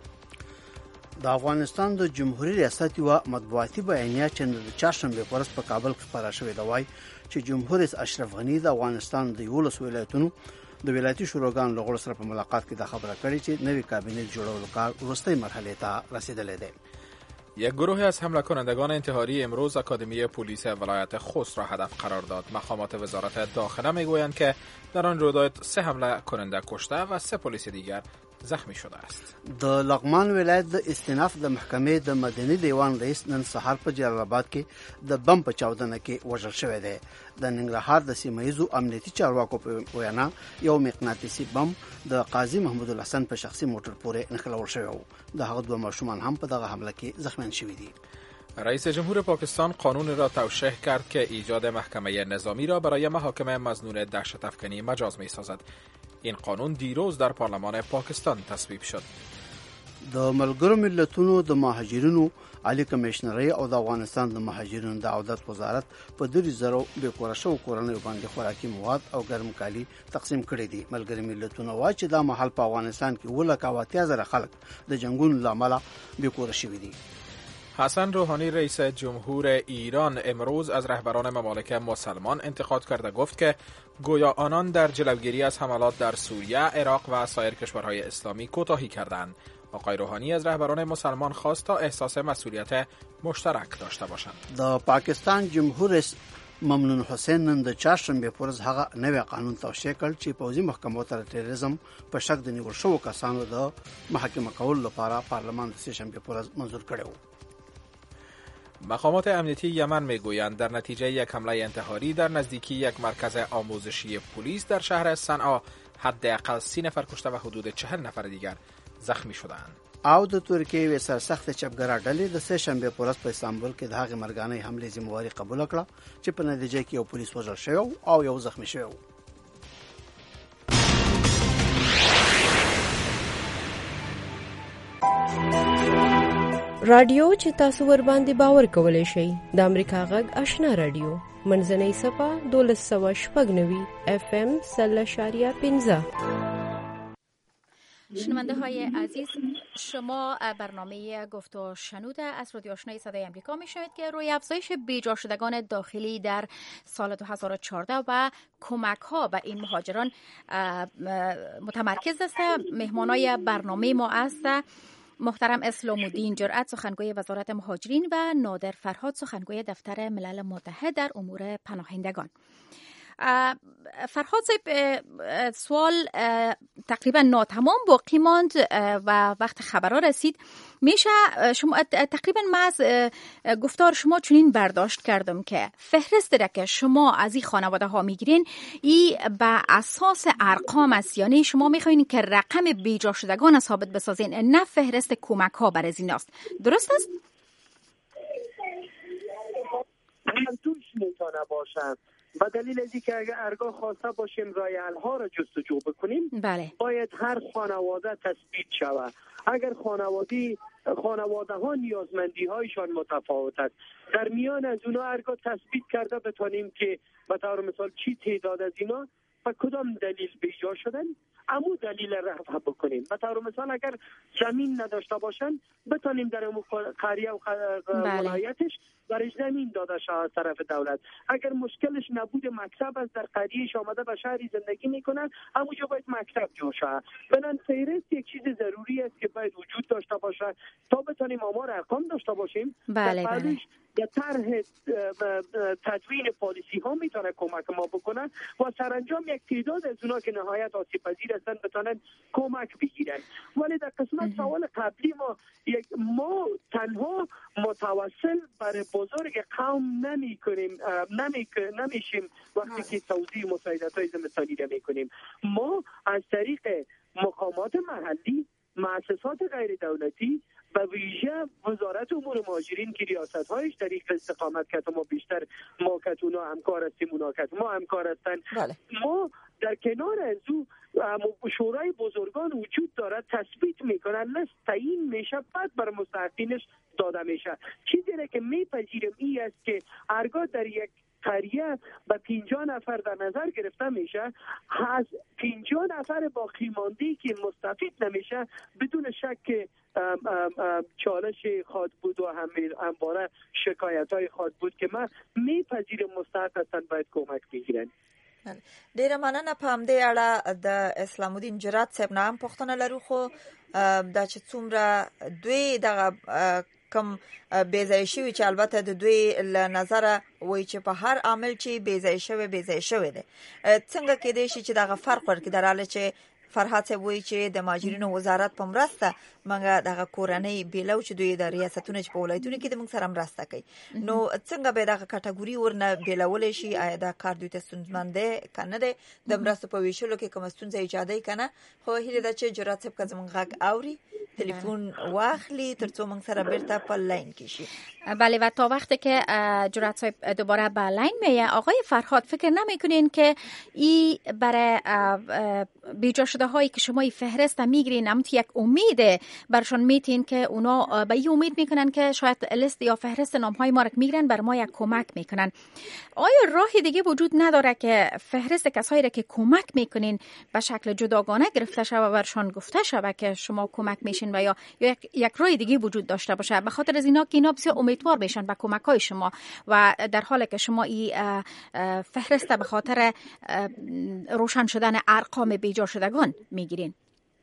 د افغانستان د جمهوریت ریاست یو مطبوعاتي بیانیه چې د چهارشنبه په ورځ په کابل کې خپاره شوې ده وایي چې جمهور رئیس اشرف غني د افغانستان د یولس ولایتونو د ولایتي شوراګانو له غړو سره په ملاقات کې دا خبره کړې چې نوې کابینه جوړولو کار وروستۍ مرحله ته رسیدلی دی. یک گروه از حمله کنندگان انتحاری امروز اکادمی پلیس ولایت خوست را هدف قرار داد. مقامات وزارت داخله میگویند که در آن رویداد سه حمله کننده کشته و سه پلیس دیگر زخمی شده است. د لغمان ولایت د استیناف د محکمې د مدني دیوان رئیس نن سهار په جلال آباد کې د بم په چاودنه کې وژل شوی دی. د ننګرهار د سیمه ییزو امنیتي چارواکو په وینا یو مقناطیسي بم د قاضي محمود الحسن په شخصي موټر پورې نښلول شوی و. د هغه دوه ماشومان هم په دغه حمله کې زخمیان شوي دي. رئیس جمهور پاکستان قانون را توشیح کرد که ایجاد محکمه نظامی را برای محاکمه مظنون دهشت افکنی مجاز می سازد. این قانون دیروز در پارلمان پاکستان تصویب شد. د ملګرو ملتونو د مهاجرینو عالی کمشنري او د افغانستان د مهاجرینو د عودت وزارت په درې زرو بې کوره شوو کورنیو باندې خوراکي مواد او ګرم کالي تقسیم کړي دي. ملګري ملتونو وایي چې دا مهال په افغانستان کې اووه لکه او اتیا زره خلک د جنګونو له امله بې کوره شوي دي. حسن روحانی رئیس جمهور ایران امروز از رهبران ممالک مسلمان انتقاد کرده گفت که گویا آنان در جلوگیری از حملات در سوریه، عراق و سایر کشورهای اسلامی کوتاهی کردند. آقای روحانی از رهبران مسلمان خواست تا احساس مسئولیت مشترک داشته باشند. د پاکستان جمهور ممنون حسین نن د چهارشنبه په ورځ هغه نوی قانون توشیح کړ چې پوځي محکمو ته تروریزم په شک د نیول شوو کسانو د محاکمه کولو لپاره پارلمان د سهشنبه په ورځ منظور کړی و. مقامات امنیتی یمن میگویند در نتیجه یک حمله انتحاری در نزدیکی یک مرکز آموزشی پلیس در شهر صنعا حداقل سی نفر کشته و حدود چهل نفر دیگر زخمی شدند. او د ترکیې وې سرسخت چپګرا ډلې د سه شنبه په ورځ په استانبول کې د هغې مرګانۍ حملې ذمہواري قبول کړه چې په نتیجه کې یو پولیس وژل شوی او یو زخمی شوی. رادیو چې تاسو ور باندې باور کولای شئ د امریکا غږ آشنا رادیو منځنۍ صفه دولس سوه شپږ نوي اف ام سل اشاریه پنځه. شنونده های عزیز، شما برنامه گفت و شنود از رادیو آشنای صدای آمریکا میشنوید که روی افزایش بیجا شدگان داخلی در سال دو هزار و چهارده و کمک ها به این مهاجران متمرکز است. مهمانای برنامه ما است محترم اسلام الدین جرأت سخنگوی وزارت مهاجرین و نادر فرهاد سخنگوی دفتر ملل متحد در امور پناهندگان. فرهاد صاحب، سوال تقریبا ناتمام باقی ماند و وقت خبرها رسید. میشه شما تقریبا من از گفتار شما چنین برداشت کردم که فهرست را که شما از این خانواده ها میگیرین ای به اساس ارقام است، یعنی شما میخواین که رقم بیجا شدگان ثابت بسازین، نه فهرست کمک ها بر از این است. درست است؟ من توش میتونه باشم و دلیل از اینکه اگر ارگاه خواسته باشیم رای حل ها را جستجو بکنیم، بله. باید هر خانواده تثبیت شود. اگر خانواده خانواده ها نیازمندی هایشان متفاوت است، در میان از اونا ارگاه تثبیت کرده بتانیم که به طور مثال چی تعداد از اینا و کدام دلیل بیجا شدن، امو دلیل رفع بکنیم. به طور مثال اگر زمین نداشته باشن بتانیم در امو قریه و ولایتش برای زمین داده شود از طرف دولت. اگر مشکلش نبود مکتب است، در قریهش آمده به شهری زندگی میکنن، همونجا باید مکتب جور شود. بنان فهرست یک چیز ضروری است که باید وجود داشته باشه تا بتانیم آمار ارقام داشته باشیم. بله بله. یا طرح تدوین پالیسی ها میتونه کمک ما بکنن و سرانجام یک تعداد از اونا که نهایت آسیب پذیر هستن بتونن کمک بگیرن. ولی در قسمت سوال قبلی ما یک ما تنها متوسل بر بزرگ قوم نمی کنیم نمی نمیشیم وقتی که توزیع مساعدت های زمستانی را میکنیم. ما از طریق مقامات محلی، مؤسسات غیر دولتی و ویژه وزارت امور مهاجرین که ریاست هایش در این استقامت که ما بیشتر ما که اونا همکار هستیم، اونا که ما همکار هستن، بله. ما در کنار از او شورای بزرگان وجود دارد، تثبیت میکنن، لست تعیین میشه، بعد بر مستحقینش داده میشه. چیزی را که میپذیرم این است که ارگاه در یک قریه به پنجاه نفر در نظر گرفته میشه، از پنجاه نفر باقی مانده که مستفید نمیشه بدون شک ام ام ام چالش خواهد بود و همواره شکایت های خواهد بود که من میپذیرم مستحق هستن باید کمک بگیرن. ډیره مننه. په همدې اړه د اسلام الدین جرات صاحب نه هم پوښتنه لرو، خو دا چې څومره دوی دغه کم بیځای شوی چې البته د دوی له نظره وایي چې په هر عامل چې بیځای شوی بیځای شوی دی، څنګه کېدای شي چې دغه فرق ورکړي در حاله چې فرهاد صاحب وایي چې د مهاجرینو وزارت په مرسته موږ دغه کورنۍ بیلو چې دوی د ریاستونو چې په ولایتونو کې د موږ سره مرسته کوي، نو څنګه به دغه کټګوري ورنه بیلولی شي؟ آیا دا کار دوی ته ستونزمن دی که نه دی؟ د مرستو په ویشلو کې کومه ستونزه ایجادوي که نه؟ خو هیله ده چې جرات صاحب که زموږ غږ اوري تلفن واخلی تر څو موږ سره بیرته په لاین کې شي. بله، و تا وقتی که جرات صاحب دوباره به لاین میه، آقای فرهاد فکر نمیکنین که ای برای بیجا شده هایی که شما ای فهرست میگیرین هم یک امیده برشان میتین که اونا به ای امید میکنن که شاید لیست یا فهرست نام های ما را میگیرن بر ما یک کمک میکنن؟ آیا راهی دیگه وجود نداره که فهرست کسایی را که کمک میکنین به شکل جداگانه گرفته شده و برشان گفته شده که شما کمک میشین و یا یک, یک راه دیگه وجود داشته باشه؟ به خاطر از اینا که اینا بسیار امیدوار بشن به کمک های شما و در حالی که شما این فهرست به خاطر روشن شدن ارقام بیجا شدگان میگیرین.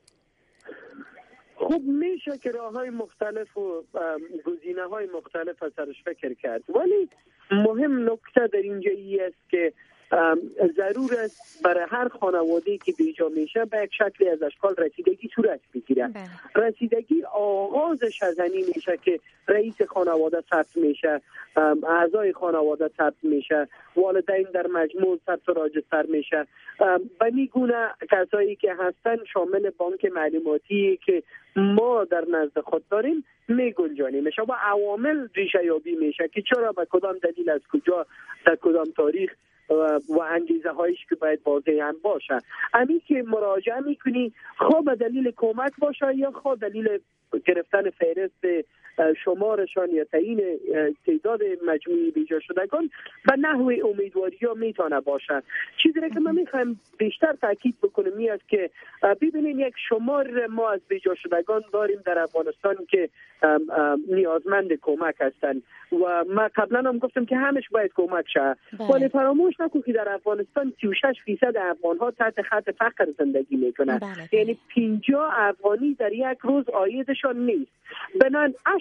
خب میشه که راه های مختلف و گزینه های مختلف از سرش فکر کرد، ولی مهم نکته در اینجا ای است که ضرور است برای هر خانواده‌ای که بیجا میشه به یک شکلی از اشکال رسیدگی صورت بگیره. رسیدگی آغازش از این میشه که رئیس خانواده ثبت میشه، اعضای خانواده ثبت میشه، والدین در مجموع ثبت و راجستر میشه. و میگونه کسایی که هستن شامل بانک معلوماتی که ما در نزد خود داریم میگنجانی میشه و عوامل ریشه یابی میشه که چرا به کدام دلیل از کجا در کدام تاریخ و انگیزه هایش که باید واضح هم باشه. امی که مراجعه میکنی خواه به دلیل کمک باشه یا خواه دلیل گرفتن فهرست شمارشان یا تعیین تعداد مجموعی بیجا شدگان به نحو امیدواری ها میتونه باشه. چیزی که من میخوایم بیشتر تاکید بکنم می است که ببینید یک شمار ما از بیجا شدگان داریم در افغانستان که نیازمند کمک هستند و ما قبلا هم گفتم که همش باید کمک شه، ولی فراموش نکن که در افغانستان سی و شش فیصد افغان ها تحت خط فقر زندگی میکنند. یعنی پنجاه افغانی در یک روز عایدشان نیست. بنان هشت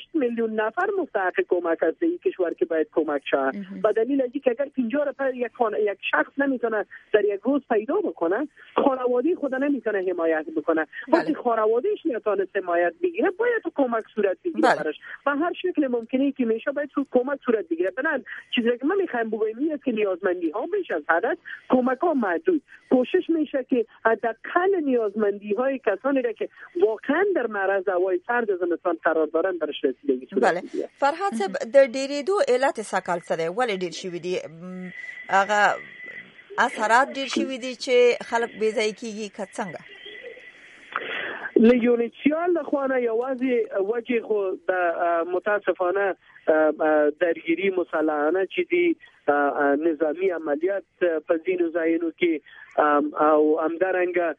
هشت میلیون نفر مستحق کمک است این کشور که باید کمک شود. به دلیل اینکه اگر پنجاه نفر یک یک شخص نمیتونه در یک روز پیدا بکنه، خانواده خود نمیتونه حمایت بکنه. وقتی خانوادهش نتونه حمایت بگیره باید کمک صورت بگیره براش. به هر شکل ممکنه که میشه باید کمک صورت بگیره. بنابراین چیزی که من میخوام بگم اینه که نیازمندی ها بیش از حد، کمک ها محدود. کوشش میشه که حداقل نیازمندی های کسانی را که واقعا در معرض هوای سرد زمستان قرار دارن برش رسیدگی صورت بله. بگیره. فرهاد صاحب د ډیریدو علت سکل څه دی؟ ولې ډیر شوي دي؟ هغه اثرات ډیر شوي دي چې خلک بې ځایه کیږي که څنګه؟ له یونیسیال لخوا نه یوازې وجه خو د متاسفانه درگیری مسلحانه چې دي نظامی عملیات په ځینو ځایونو کې او همدارنګه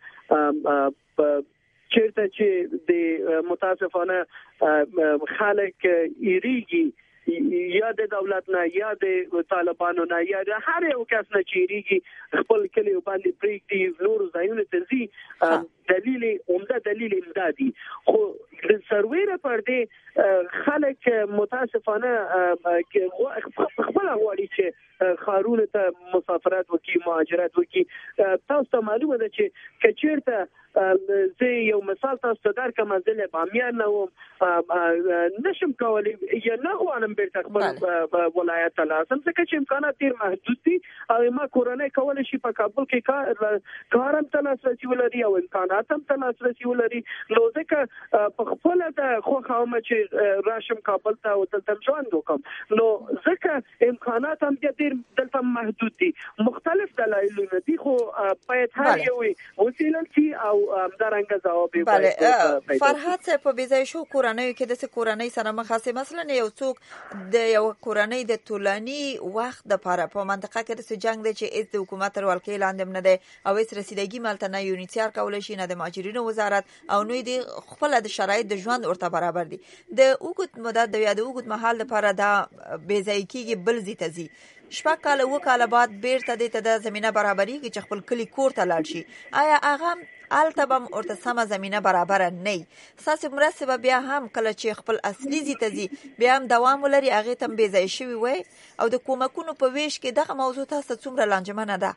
چیرته چې د متاسفانه خلک ایریږي یا د دولت نه یا د طالبانو نه یا د هر یو کس نه چیریږي خپل کلی باندې پریږدي نور ځایونه ته ځي. دلیل عمده دلیل امدادي خو د سرویره پر دې خلک متاسفانه خپل غواړي چې خارونه ته مسافرت وکي، مهاجرت وکي. تاسو ته معلومه ده چې کچیرته زه یو مثال تاسو ته درکړم، زه له بامیان نه وم، نشم کولی یا نه غواړم بیرته خپل ولایت ته لاړم ځکه چې امکانات ډېر محدود دي او ما کورنۍ کولی شي په کابل کې کار هم ته لاسرسي ولري او امکانات هم ته لاسرسي ولري. نو ځکه په خپله د خوښه ومه چې راشم کابل ته او دلته ژوند وکړم. نو ځکه امکانات هم بیا ډېر دلته محدود دي. مختلف دلایلونه دي خو باید هر یو وسیله شي او همدارنګه ځواب یې بله. فرهاد صاحب په بې ځایه شو کورنیو کې داسې کورنۍ سره مخ هسې مثلا یو څوک د یو کورنۍ د طولاني وخت دپاره په منطقه کې داسې جنګ دی چې هېڅ د حکومت تر ولکې لاندې هم نه دی او هېڅ رسیدګي مالته نه یونیسیار کولی شي نه د مهاجرینو وزارت او نوی د خپله د شرایط د ژوند ورته برابر دي. د اوږد مدت یا د اوږد مهال دپاره دا بې ځایه کېږي بل ځای ته ځي، شپږ کاله اووه کاله بعد بیرته دې ته د زمینه برابرېږي چې خپل کلي کور ته لاړ شي. آیا هغه هلته به هم ورته سمه زمینه برابره نه وي؟ ستاسې مرستې به بیا هم کله چې خپل اصلي ځای ته ځي بیا هم دوام ولري، هغې ته هم بې ځایه شوي وی او د کومکونو په ویش کې دغه موضوع تاسو ته څومره لانجمنه ده؟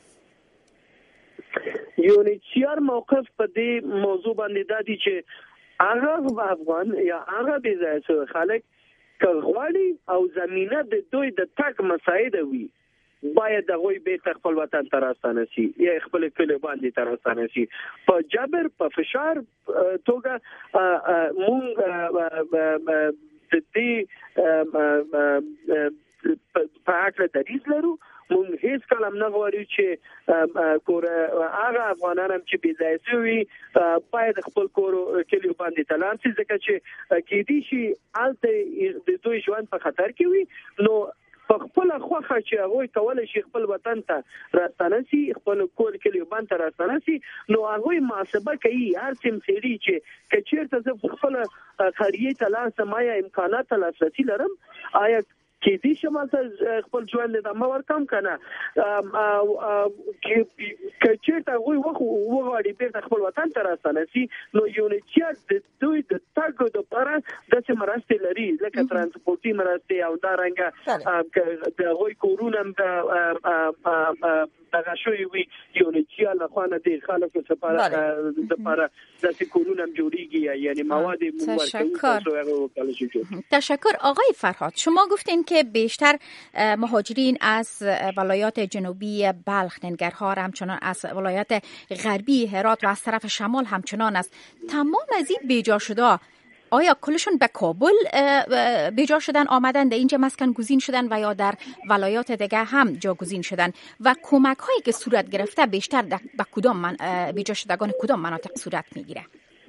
یونیسیار موقف په دې موضوع باندې دا دی چې هغه افغان یا هغه بې ځایه شوي خلک که غواړي او زمینه د دوی د تګ مساعده وي باید هغوی بیرته خپل وطن ته راستانه شي یا خپل کلی باندې ته راستانه شي. په جبر په فشار توګه مونږ د دې په هکله دریځ لرو. مونږ هیڅ کله هم نه غواړو چې هغه افغانان هم چې بې ځایه شوي باید خپل کور کلیو باندې ته لاړ شي ځکه چې کیدای شي هلته د دوی ژوند په خطر کې وي. نو په خپله خوښه چې هغوی کولی شي خپل وطن ته راستانه شي، خپل کور کلیو باندې ته راستانه شي، نو هغوی محاسبه کوي هر څه څېړي چې که چېرته زه خپله قریې ته لاړ شم آیا امکانات ته لاسرسي لرم، آیا کېدای شي مالته خپل ژوند ادامه ورکړم که نه. که چېرته هغوی وغواړي بیرته خپل وطن ته راستانه شي نو یونیسیار د دوی د تګ دپاره داسې مرستې لري لکه ترانسپورټي مرستې او همدارنګه د هغوی کورونه هم دغه شوي وي یونیسیار لخوا نه د خلکو دپاره داسې کورونه هم جوړېږي یعنی مواد موږ ورکوو. تشکر. آقای فرهاد، شما گفتین که بیشتر مهاجرین از ولایات جنوبی بلخ، ننگرهار، همچنان از ولایات غربی هرات و از طرف شمال همچنان است. تمام از این بیجا شده آیا کلشون به کابل بیجا شدن آمدن در اینجا مسکن گزین شدن و یا در ولایات دیگه هم جاگزین شدن و کمک هایی که صورت گرفته بیشتر به کدام من بیجا شدگان کدام مناطق صورت میگیره؟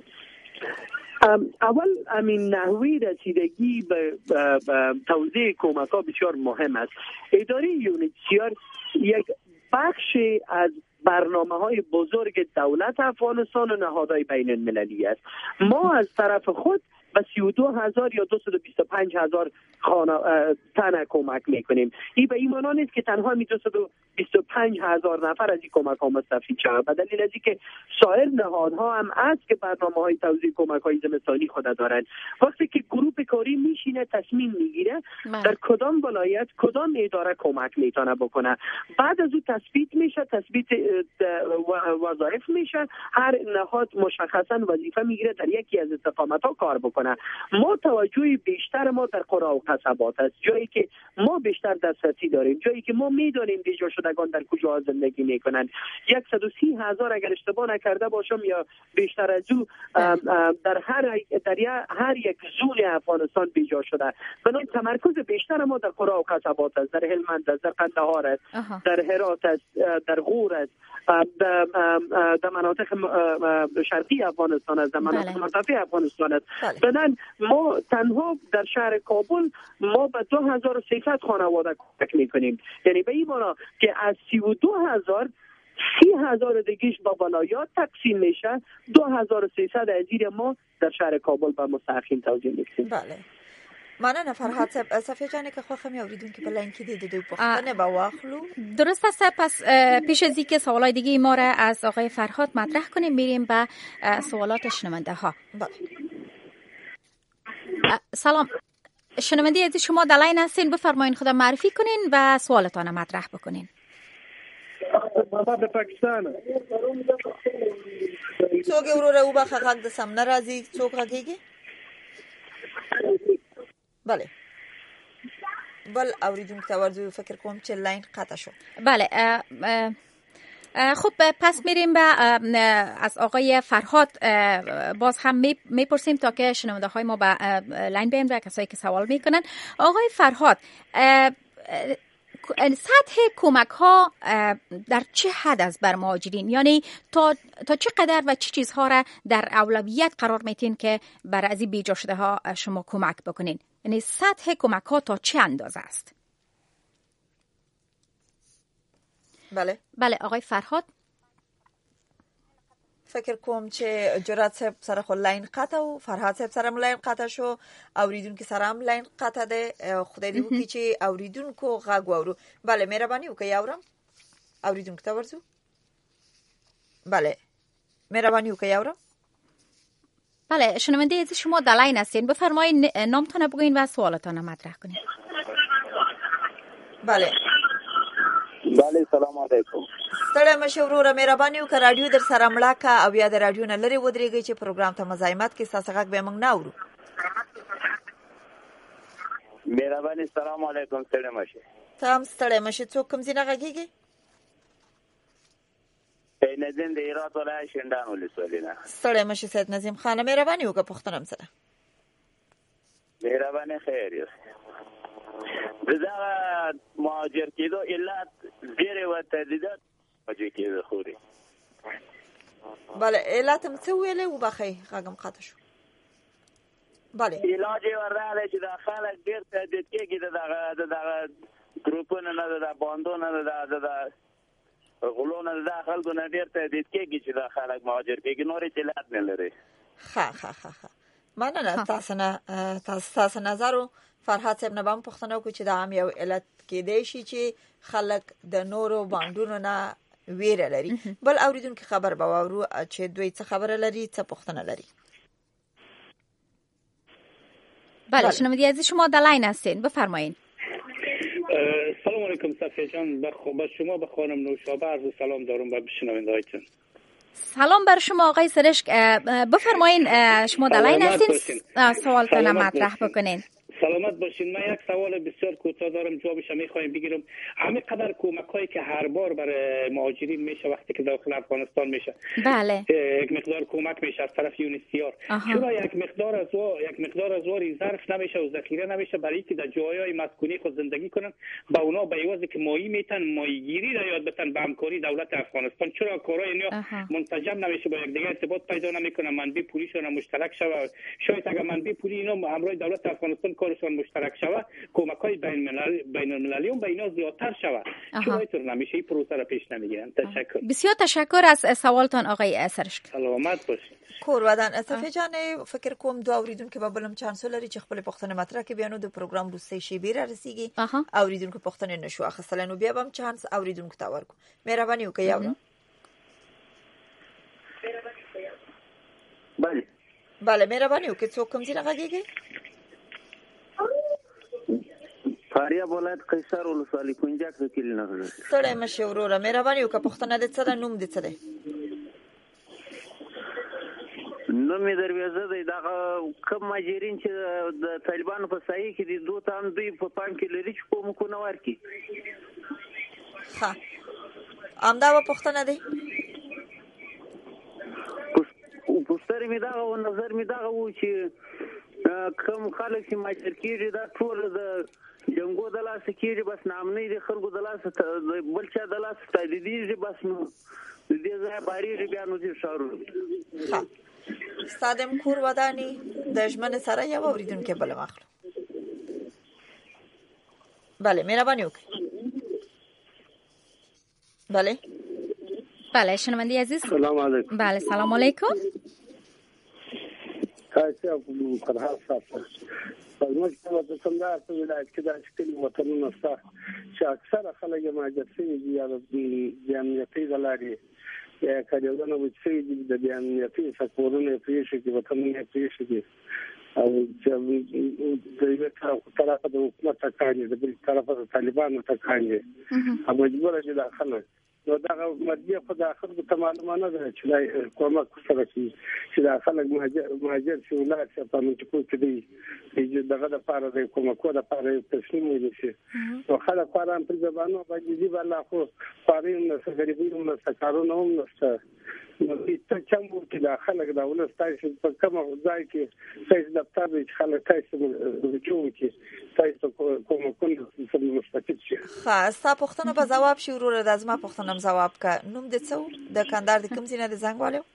اول امین نحوی رسیدگی به توزیع کمک ها بسیار مهم است. اداره یونیسیار یک بخش از برنامه های بزرگ دولت افغانستان و نهادهای بین المللی است. ما از طرف خود و سی و دو هزار یا دویست و بیست و پنج هزار تن کمک میکنیم. این به این معنا نیست که تنها می دویست و بیست و پنج هزار نفر از این کمک ها مستفید شود، به دلیل از اینکه سایر نهادها هم است که برنامه های توزیع کمک های زمستانی خود دارند. وقتی که گروه کاری میشینه تصمیم میگیره در کدام ولایت کدام اداره کمک میتونه بکنه، بعد از اون تثبیت میشه، تثبیت وظایف میشه، هر نهاد مشخصا وظیفه میگیره در یکی از استقامت ها کار بکنه. ما توجه بیشتر ما در قرى و قصبات است، جایی که ما بیشتر دسترسی داریم، جایی که ما میدونیم بیجا شدگان در کجا زندگی میکنند. صد و سی هزار اگر اشتباه نکرده باشم یا بیشتر از او در هر در هر یک زون افغانستان بیجا شده. بنابراین تمرکز بیشتر ما در قرى و قصبات است، در هلمند است، در قندهار است، در هرات است، در غور است، در مناطق شرقی افغانستان است، در مناطق مرتفع افغانستان است. بنابراین ما تنها در شهر کابل ما به دو هزار و سیصد خانواده کمک میکنیم، یعنی به این معنا که از سی و دو هزار سی هزار دیگهش با ولایات تقسیم میشه، دو هزار و سیصد از این ما در شهر کابل به مستحقین توزیع میکنیم. بله. مننه فرهاد صاحب. صفیه جان که خواهم اوریدون که بلند که دیده دوی پختنه با واخلو. درست است. پس پیش از اینکه سوالای دیگه ما را از آقای فرهاد مطرح کنیم میریم به سوالات شنونده ها. بله. سلام شنونده عزیز، شما در لاین هستین، بفرمایید خودم معرفی کنین و سوالتان مطرح بکنین. محمد پاکستان. څوک ورور او به خغ د سم ناراضي څوک راګيږي؟ بله. بل اوریدونکو ته ورځو فکر کوم چې لاین قطع شو. بله. خب پس میریم به از آقای فرهاد باز هم میپرسیم تا که شنونده های ما به لاین بیاین و کسایی که سوال میکنن. آقای فرهاد، سطح کمک ها در چه حد است بر مهاجرین؟ یعنی تا تا چه قدر و چه چیزها را در اولویت قرار میتین که بر از این بیجا شده ها شما کمک بکنین؟ یعنی سطح کمک ها تا چه اندازه است؟ بله بله آقای فرهاد، فکر کوم چې جرات صاحب سره خو لاین قطع او فرهاد صاحب سره لاین قطع شو، اوریدونکو سره هم لاین قطع ده. خدای دې وکړي چې اوریدونکو غږ واورو. بله مهرباني وکړئ اورم اوریدونکو ته ورځو. بله مهرباني وکړئ اورم. بله شنونده عزیز شما در لاین هستین، بفرمایید نامتون بگوین و سوالتون مطرح کنین. بله بله سلام علیکم. ستړی مشه وروره، مهرباني وکړه رادیو در سره مړه که او یا د رادیو نه لرې ودرېږئ چې پروګرام ته مزاحمت کې ستاسو غږ به موږ نه اورو. مهرباني سلام علیکم. ستړی مشه. ته هم ستړی مشه. څوک کوم ځای نه غږېږي؟ سید نظیم د هرات ولایت شینډان ولسوالۍ نه. ستړی مشه سید نظیم خانه، مهرباني وکړه پوښتنه م سره. مهرباني خیر یوست. دغه مهاجر کېدو علت ډېرې و تهدیدات مهاجر کېدو خوري. بله علت هم څه ویلی وبخئ غږم قطع شو. بله علاج یې ورراغلی چې دا خلک ډېر تهدید کېږي د دغه د دغه ګروپونو نه د دا باندونو نه د د غلو نه د دا خلکو نه ډېر تهدید کېږي چې دا خلک مهاجر کېږي، نور هېڅ علت نه لري. ښه ښه ښه ښه مننه تاسو نه تاسو نظر و فرهاد صاحب نه به هم پوښتنه وکړو چې دا هم یو علت کېدی شي چې خلک د نورو بانډونو نه ویره لري. بل اوریدونکو خبر به واورو چې دوی څه خبره لري، څه پوښتنه لري. بله شنونده عزیز شما در لاین هستین، بفرمایید. سلام علیکم صفیه جان، به شما به خانم نوشابه عرض سلام دارم و به شنونده‌هایتون. سلام بر شما آقای سرشک، بفرمایید شما در لاین هستین، سوالتون مطرح بکنین. سلامت باشین. من یک سوال بسیار کوتاه دارم، جوابش میخوایم بگیرم. همه قدر کمک هایی که هر بار برای مهاجرین میشه وقتی که داخل افغانستان میشه، بله یک مقدار کمک میشه از طرف یونیسیار، چرا یک مقدار از او یک مقدار از او ظرف نمیشه و ذخیره نمیشه برای اینکه در جایهای مسکونی خود زندگی کنن، با اونا به عوض که ماهی میتن ماهیگیری را یاد بتن به همکاری دولت افغانستان، چرا کارای اینا منسجم نمیشه، با یک دیگه ارتباط پیدا نمیکنن، منبع پولیشون مشترک شود؟ شاید اگر منبع پولی اینا همراه دولت افغانستان کارشون مشترک شود، کمک‌های بین المللی بین المللی به اینا زیادتر شود. چرا اینطور نمیشه؟ این پروسه را پیش نمیگیرن؟ تشکر. بسیار تشکر از سوالتان آقای سرشک. سلامت باشین. کور ودان صفیه جان، فکر کوم دو اوریدونکو به بلم چانس لري چې خپل پښتنه مطرح کې بیانو د پروګرام روسي شی بیره رسیږي اوریدونکو پښتنه نشو اخستل نو بیا بم چانس اوریدونکو تا ورکو مهرباني وکړئ یو بله بله مهرباني وکړئ څوک کوم ځای راغیږي فاریاب ولایت قیصر ولسوالۍ کنجاک د کلی نه غږی سره مشوره مهرباني وکړه پښتنه د څه د نوم د څه دی نو می دروازه دی دا کوم ماجرین چې د طالبانو په سایه کې دي دوه تام دوی په پام کې لري چې کوم کو نه ورکی ها امدا و پښتنه دی او پوستر می دا او نظر می دا و چې کوم خلک چې ماجر کېږي دا ټول د جنگو د لاس کېږي بس نامنې دي خلکو د لاس بل چا د لاس تاییدي بس نو دې ځای باري بیا نو دي شارو ها ستادم کور ودانی د ژمن سره یو اوریدونکو بل مخلو بله مهرباني وکړئ بله بله شنونده عزیز سلام علیکم بله سلام علیکم تاسو په فرحات سره پرموږ په څنګه په ولایت کې د اشکالي وطنونو سره چې اکثره خلک ماجر شوي دي یا د امنیتي لارې یا کډیونه وڅې د امنیتي سکتورونو پریښي کې وطنونه پریښي دي او چې د یو طرف د حکومت تکاني د بل طرف د طالبانو تکاني او مجبور دي داخله نو دا مدیه په داخل کې تمامه نه ده چې کومک سره چې دا خلک مهاجر شي ولر چې په منطقو کې دي چې دغه د پاره د کومکو د پاره تسلیم وي نو خلک قرآن په زبانو باندې دي بل خو قارین نه غریبي نه سکارونه هم نشته نو ته چم چې دا خلک دا ولر تاسو په کوم ځای کې تاسو د تابع خلک تاسو جوړ کې تاسو کومکونه سم مستفید شي خاصه پښتنه په جواب شي ورور د ازما پښتنه جواب کا نوم د څو د کاندار د کوم سینه د زنګ والو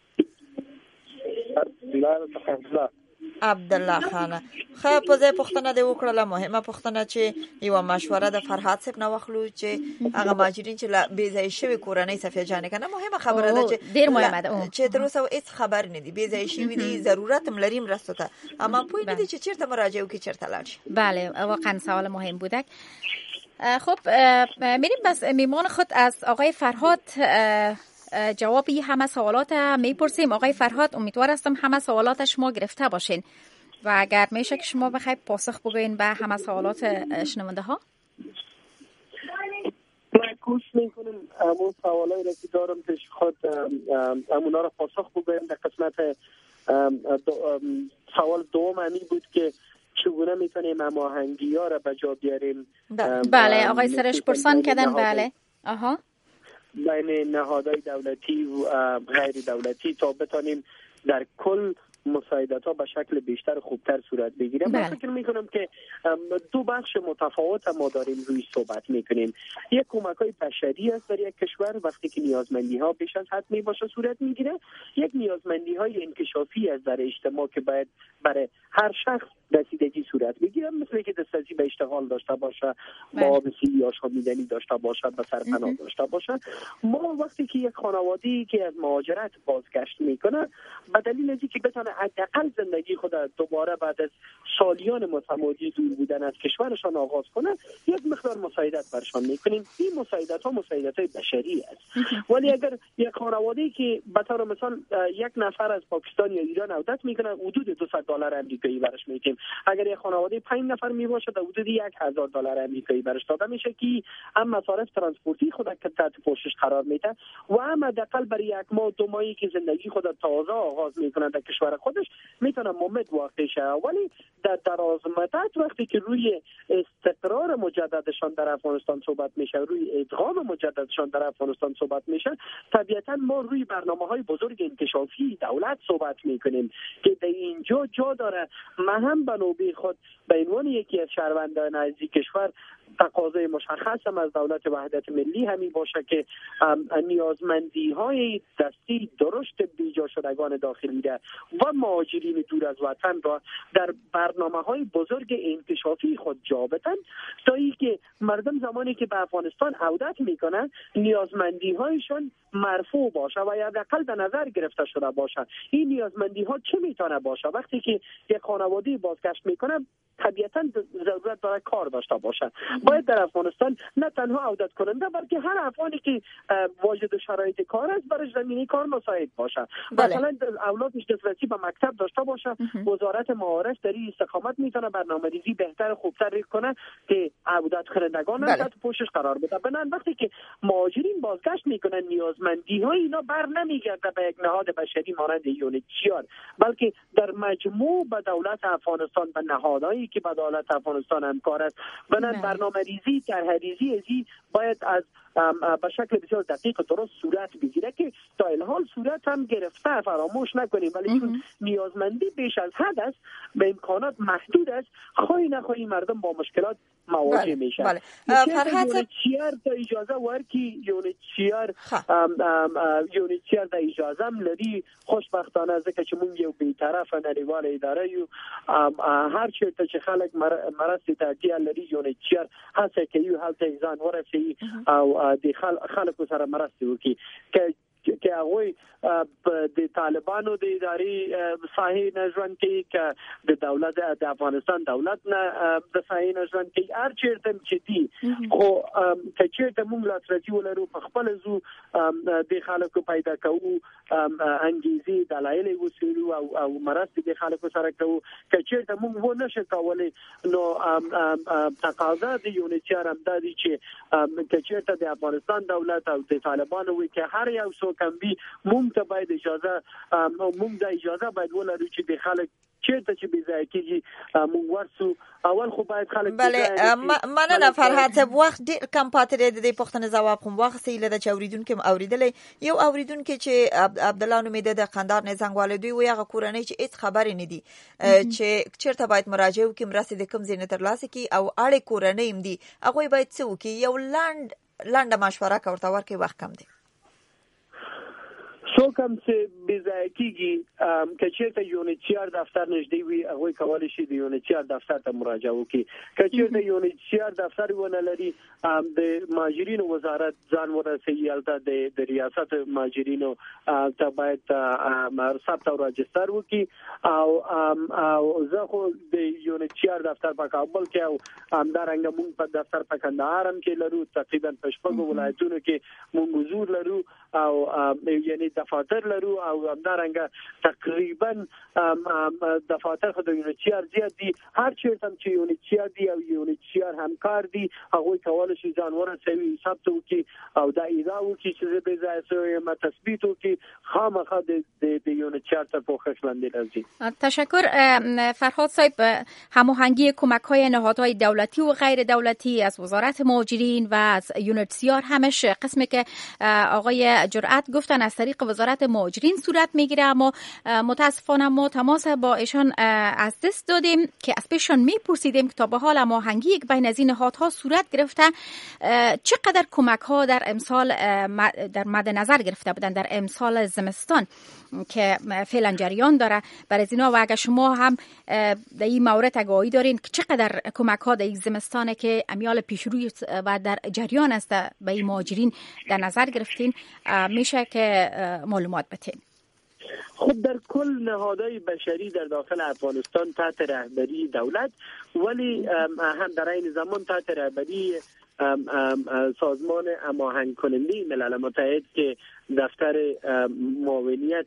الله عبد الله خان خو په ځای پښتنه د وکړه مهمه پښتنه چې یو مشوره د فرحات صاحب نو وخلو چې هغه ماجرین چې لا بي ځای شوی کورنۍ صفه جان کنه مهمه خبره ده چې ډیر مهمه ده چې تر اوسه هیڅ خبر نه دی بي ځای شوی دي ضرورت هم لریم رسوته اما پوی نه دي چې چیرته مراجعه وکړي چیرته لاړ شي بله واقعا سوال مهم بودک خب میریم بس میمان خود از آقای فرهاد جواب همه سوالات میپرسیم. آقای فرهاد امیدوار هستم همه سوالات شما گرفته باشین و اگر میشه که شما بخواید پاسخ بگوین به همه سوالات شنونده ها. من کوشش میکنم همون سوالایی را که دارم پیش خود همونا را پاسخ بگویم. در قسمت سوال دوم همین بود که چگونه میتونیم هماهنگی ها را به جا بیاریم. بله آقای سرش پرسان کردن. بله آها بین نهادهای دولتی و غیر دولتی تا بتانیم در کل مساعدت ها به شکل بیشتر خوبتر صورت بگیره. من فکر میکنم که دو بخش متفاوت ما داریم روی صحبت میکنیم. یک کمک های بشری است در یک کشور وقتی که نیازمندی ها بیش از حد می باشه صورت میگیره. یک نیازمندی های انکشافی است در اجتماع که باید برای هر شخص رسیدگی صورت میگیره، مثل که دسترسی به اشتغال داشته باشه، با بسیاری آشامیدنی داشته باشه، به سرپناه داشته باشه. ما وقتی که یک خانواده‌ای که از مهاجرت بازگشت میکنه به دلیل اینکه بتونه حداقل زندگی خود دوباره بعد از سالیان متمادی دور بودن از کشورشان آغاز کنه، یک مقدار مساعدت برشان میکنیم. این مساعدت ها مساعدت های بشری است. ولی اگر یک خانواده‌ای که به طور مثال یک نفر از پاکستان یا ایران عودت میکنه، حدود دویست دلار آمریکایی برش میتیم. اگر یک خانواده پنج نفر می باشه در حدود یک هزار دلار آمریکایی برش داده میشه که هم مصارف ترانسپورتی خود که تحت پوشش قرار میده و هم حداقل برای یک ماه دو ماهی که زندگی خود تازه آغاز میکنه در کشور خودش میتونه ممد واقع شه. ولی در دراز مدت وقتی که روی استقرار مجددشان در افغانستان صحبت میشه، روی ادغام مجددشان در افغانستان صحبت میشه، طبیعتا ما روی برنامه‌های بزرگ انکشافی دولت صحبت میکنیم که در اینجا جا داره ما هم به نوبه خود به عنوان یکی از شهروندان عزیز کشور تقاضای مشخص هم از دولت وحدت ملی همین باشه که نیازمندی های دستی درشت بیجا شدگان داخلی ده و و مهاجرین دور از وطن را در برنامه‌های بزرگ انکشافی خود جا بدن تا اینکه مردم زمانی که به افغانستان عودت میکنن نیازمندی هایشان مرفوع باشه و یا حداقل در نظر گرفته شده باشه. این نیازمندی ها چه میتونه باشه؟ وقتی که یک خانواده بازگشت میکنه طبیعتا ضرورت داره کار داشته باشه. باید در افغانستان نه تنها عودت کننده بلکه هر افغانی که واجد شرایط کار است برای زمینه کار مساعد باشه. مثلا اولادش دسترسی به مکتب داشته باشه. وزارت معارف در این استقامت میتونه برنامه‌ریزی بهتر خوبتر کنه که عودت کنندگان هم تحت پوشش قرار بده. بنابراین وقتی که مهاجرین بازگشت میکنن نیازمندی های اینا بر نمیگرده به یک نهاد بشری مانند یونیچیار، بلکه در مجموع به دولت افغانستان به نهادهایی که به دولت افغانستان همکار است. بنابراین برنامه‌ریزی طرح‌ریزی ازی باید از به شکل بسیار دقیق و درست صورت بگیره که تا الحال صورت هم گرفته، فراموش نکنیم، ولی چون نیازمندی بیش از حد است، به امکانات محدود است، خواهی نخواهی مردم با مشکلات مواجه میشن. بله. فرحت یونیچیار دا اجازه ورکی یونیچیار یونیچیار دا اجازه هم لدی خوشبختانه از که مونږ یو بی‌طرف نړیوال اداره یو هر چیرته چې خلک مرستې ته اړتیا لري یونیچیار هڅه کوي هلته ځان ورسوي او د خلکو سره مرسته وکړي که که هغوی د طالبانو د اداري ساحې نه ژوند کوي، که د دولت د افغانستان دولت نه د ساحې نه ژوند کوي، هر چیرته چې دي. خو که چیرته موږ لاسرسي ولرو په خپل زو د خلکو پیدا کوو، انګیزې دلایل وسیلو او او مرستې د خلکو سره کوو، که چیرته موږ و نشو کولی نو تقاضا د یونیچیار هم دا دي چې که چیرته د افغانستان دولت او د طالبانو وي که هر یو څوک هم وي مونږ ته باید اجازه مونږ د اجازه باید ولرو چې د خلک چیرته چې بې ځایه کېږي مونږ ورسو. اول خو باید خلک بله مننه فرحت صاحب، وخت ډېر کم پاتې دی، د دې پوښتنې ځواب خو واخیستې هیله ده چې اورېدونکي م اورېدلی. یو اورېدونکی چې عبدالله نومېده د قندهار نه زنګ والی، دوی وایي هغه کورنۍ چې هېڅ خبرې نه دي چې چېرته باید مراجعه وکړي، مرستې د کوم ځای نه ترلاسه کړي، او اړې کورنۍ هم دي، هغوی باید څه وکړي؟ یو لنډ لنډه مشوره که ورته ورکړي، وخت کم دی. څوک هم چې بې ځایه کېږي که چېرته یونیچیار دفتر نږدې وي هغوی کولی شي د یونیچیار دفتر ته مراجعه وکړي. که چېرته یونیچیار دفتر ونه لري د مهاجرینو وزارت ځان ورسوي، هلته د ریاست مهاجرینو ته باید ثبت او راجستر وکړي. او زه خو د یونیچیار دفتر په کابل کې او همدارنګه موږ په دفتر په کندهار هم کې لرو، تقریبا په شپږو ولایتونو کې موږ حضور لرو او یعنی دفاتر لرو، او همدارنګه تقریبا دفاتر خو د یونیچیار زیات دي. هر چیرته چې یونیچیار دي او یونیچیار همکار دي هغوی کولی شي ځان ورسوي، ثبت وکړي او دا ادعا وکړي چې زه بې ځایه شوی یم، تثبیت وکړي، خامخا د یونیچیار تر پوښښ لاندې راځي. تشکر فرهاد صاحب. هماهنگی کمک‌های نهادهای دولتی و غیر دولتی از وزارت مهاجرین و از یونیچیار همش قسمی که آقای جرأت گفتن از طریق وزارت مهاجرین صورت میگیره، اما متاسفانه ما تماس با ایشان از دست دادیم که از پیششان میپرسیدیم که تا به حال هماهنگی یک بین از این نهادها صورت گرفته، چقدر کمک ها در امسال در مد نظر گرفته بودن در امسال زمستان که فعلا جریان داره برای اینا، و اگر شما هم در این مورد آگاهی دارین که چقدر کمک ها در این زمستانه که امیال پیشروی و در جریان است به این مهاجرین در نظر گرفتین، میشه که معلومات بتین. خب در کل نهادهای بشری در داخل افغانستان تحت رهبری دولت، ولی هم در این زمان تحت رهبری سازمان هماهنگ کننده ملل متحد که دفتر معاونیت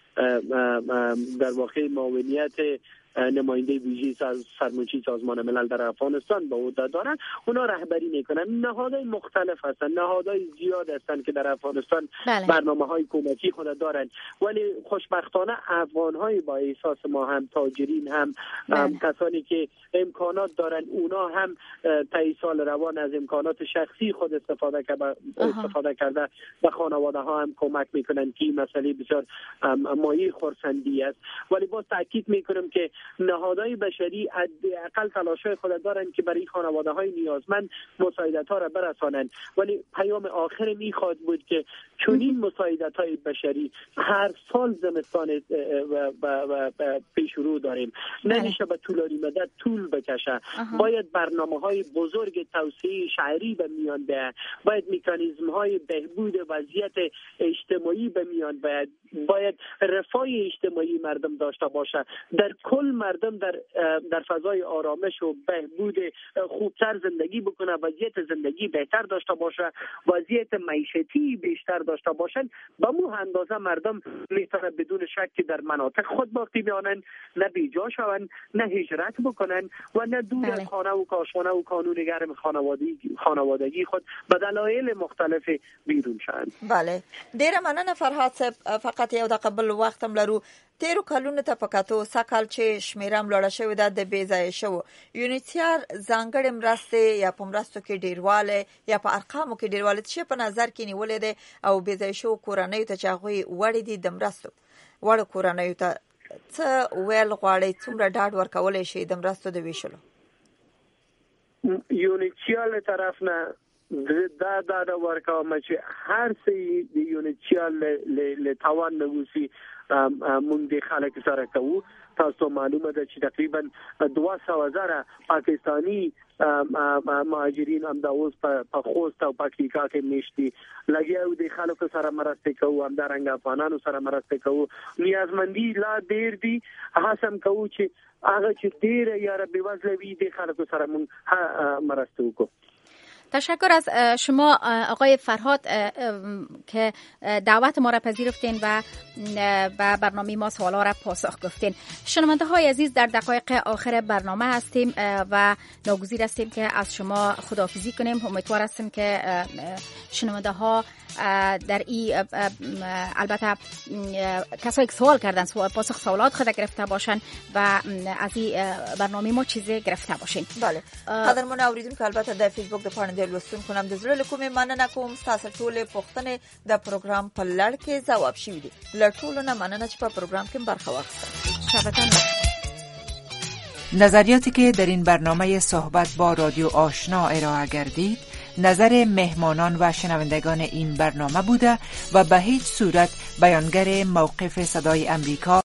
در واقع معاونیت نماینده ویژه سرمنشی سازمان ملل در افغانستان به عهده دارند، اونا رهبری میکنن. نهادهای مختلف هستند، نهادهای زیاد هستند که در افغانستان برنامه‌های کمکی خود دارند، ولی خوشبختانه افغان‌های با احساس ما هم تاجرین هم, هم کسانی که امکانات دارند، اونا هم طی سال روان از امکانات شخصی خود استفاده کرده استفاده کرده به خانواده ها هم کمک میکنن که این مسئله بسیار مایه خرسندی است. ولی باز تاکید میکنم که نهادهای بشری حداقل تلاش‌های خود دارند که برای خانواده‌های نیازمند مساعدت‌ها را برسانند، ولی پیام آخر می‌خواد بود که چون این مساعدت‌های بشری هر سال زمستان پیش رو داریم، نمیشه به طولانی مدت طول بکشه. باید برنامه‌های بزرگ توسعه شهری به میان بیاید، باید مکانیزم‌های بهبود وضعیت اجتماعی به میان بیاید، باید رفاه اجتماعی مردم داشته باشه، در کل مردم در در فضای آرامش و بهبود خوبتر زندگی بکنه، وضعیت زندگی بهتر داشته باشه، وضعیت معیشتی بیشتر داشته باشن. به مو اندازه مردم میتونه بدون شک در مناطق خود باقی بیانن، نه بیجا شون، نه هجرت بکنن و نه دور از خانه و کاشانه و کانون گرم خانوادگی خانوادگی خود به دلایل مختلف بیرون شن. بله، ډیره مننه فرهاد صاحب. فقط یو دقیقه بل وختم لرو. تیرو کلونو ته پکاتو سکل چې شمیرم لوړه شوې ده د بې ځایه شو یونیسیار ځانګړې مرستې یا په مرستو کې ډیرواله یا په ارقامو کې ډیرواله چې په نظر کې نیولې ده او بې ځایه شو کورنۍ ته چې هغوی وړې دي د مرستو وړ کورنۍ ته څه ویل غواړي، څومره ډاډ ورکولی شي د مرستو د ویشلو؟ یونیسیال طرف نه دا دا دا ورکوم چې هر څه د یونیسیال له توان نوسی مونږ د خلک سره کوو. تاسو معلومه ده چې تقریبا دوه سوه زره پاکستانی مهاجرین هم د اوس په خوست او پکتیکا کې میشتي لګیاو د خلکو سره مرسته کوو، هم د رنګ افغانانو سره مرسته کوو. نیازمندی لا ډیر دي، هڅه کوو چې هغه چې ډیر یا رب وزله وي د خلکو سره مونږ مرسته وکړو. تشکر از شما آقای فرهاد که دعوت ما را پذیرفتین و به برنامه ما سوالا را پاسخ گفتین. شنونده های عزیز، در دقایق آخر برنامه هستیم و ناگزیر هستیم که از شما خداحافظی کنیم. امیدوار هستیم که شنونده ها در این البته کسایی که سوال کردن سوال پاسخ سوالات خود گرفته باشن و از این برنامه ما چیزی گرفته باشین. بله، قدرمن اوریدونکو، البته د فیسبوک د پاڼې د لوستونکو نام د زړه له کومې مننه کوم. تاسو ټول پوښتنې د پروګرام په لړ کې ځواب شوي دي. له ټولو نه مننه چې په پروګرام کې برخه واخیستل. شبتان نظریاتی که در این برنامه صحبت با رادیو آشنا ارائه گردید نظر مهمانان و شنوندگان این برنامه بوده و به هیچ صورت بیانگر موقف صدای امریکا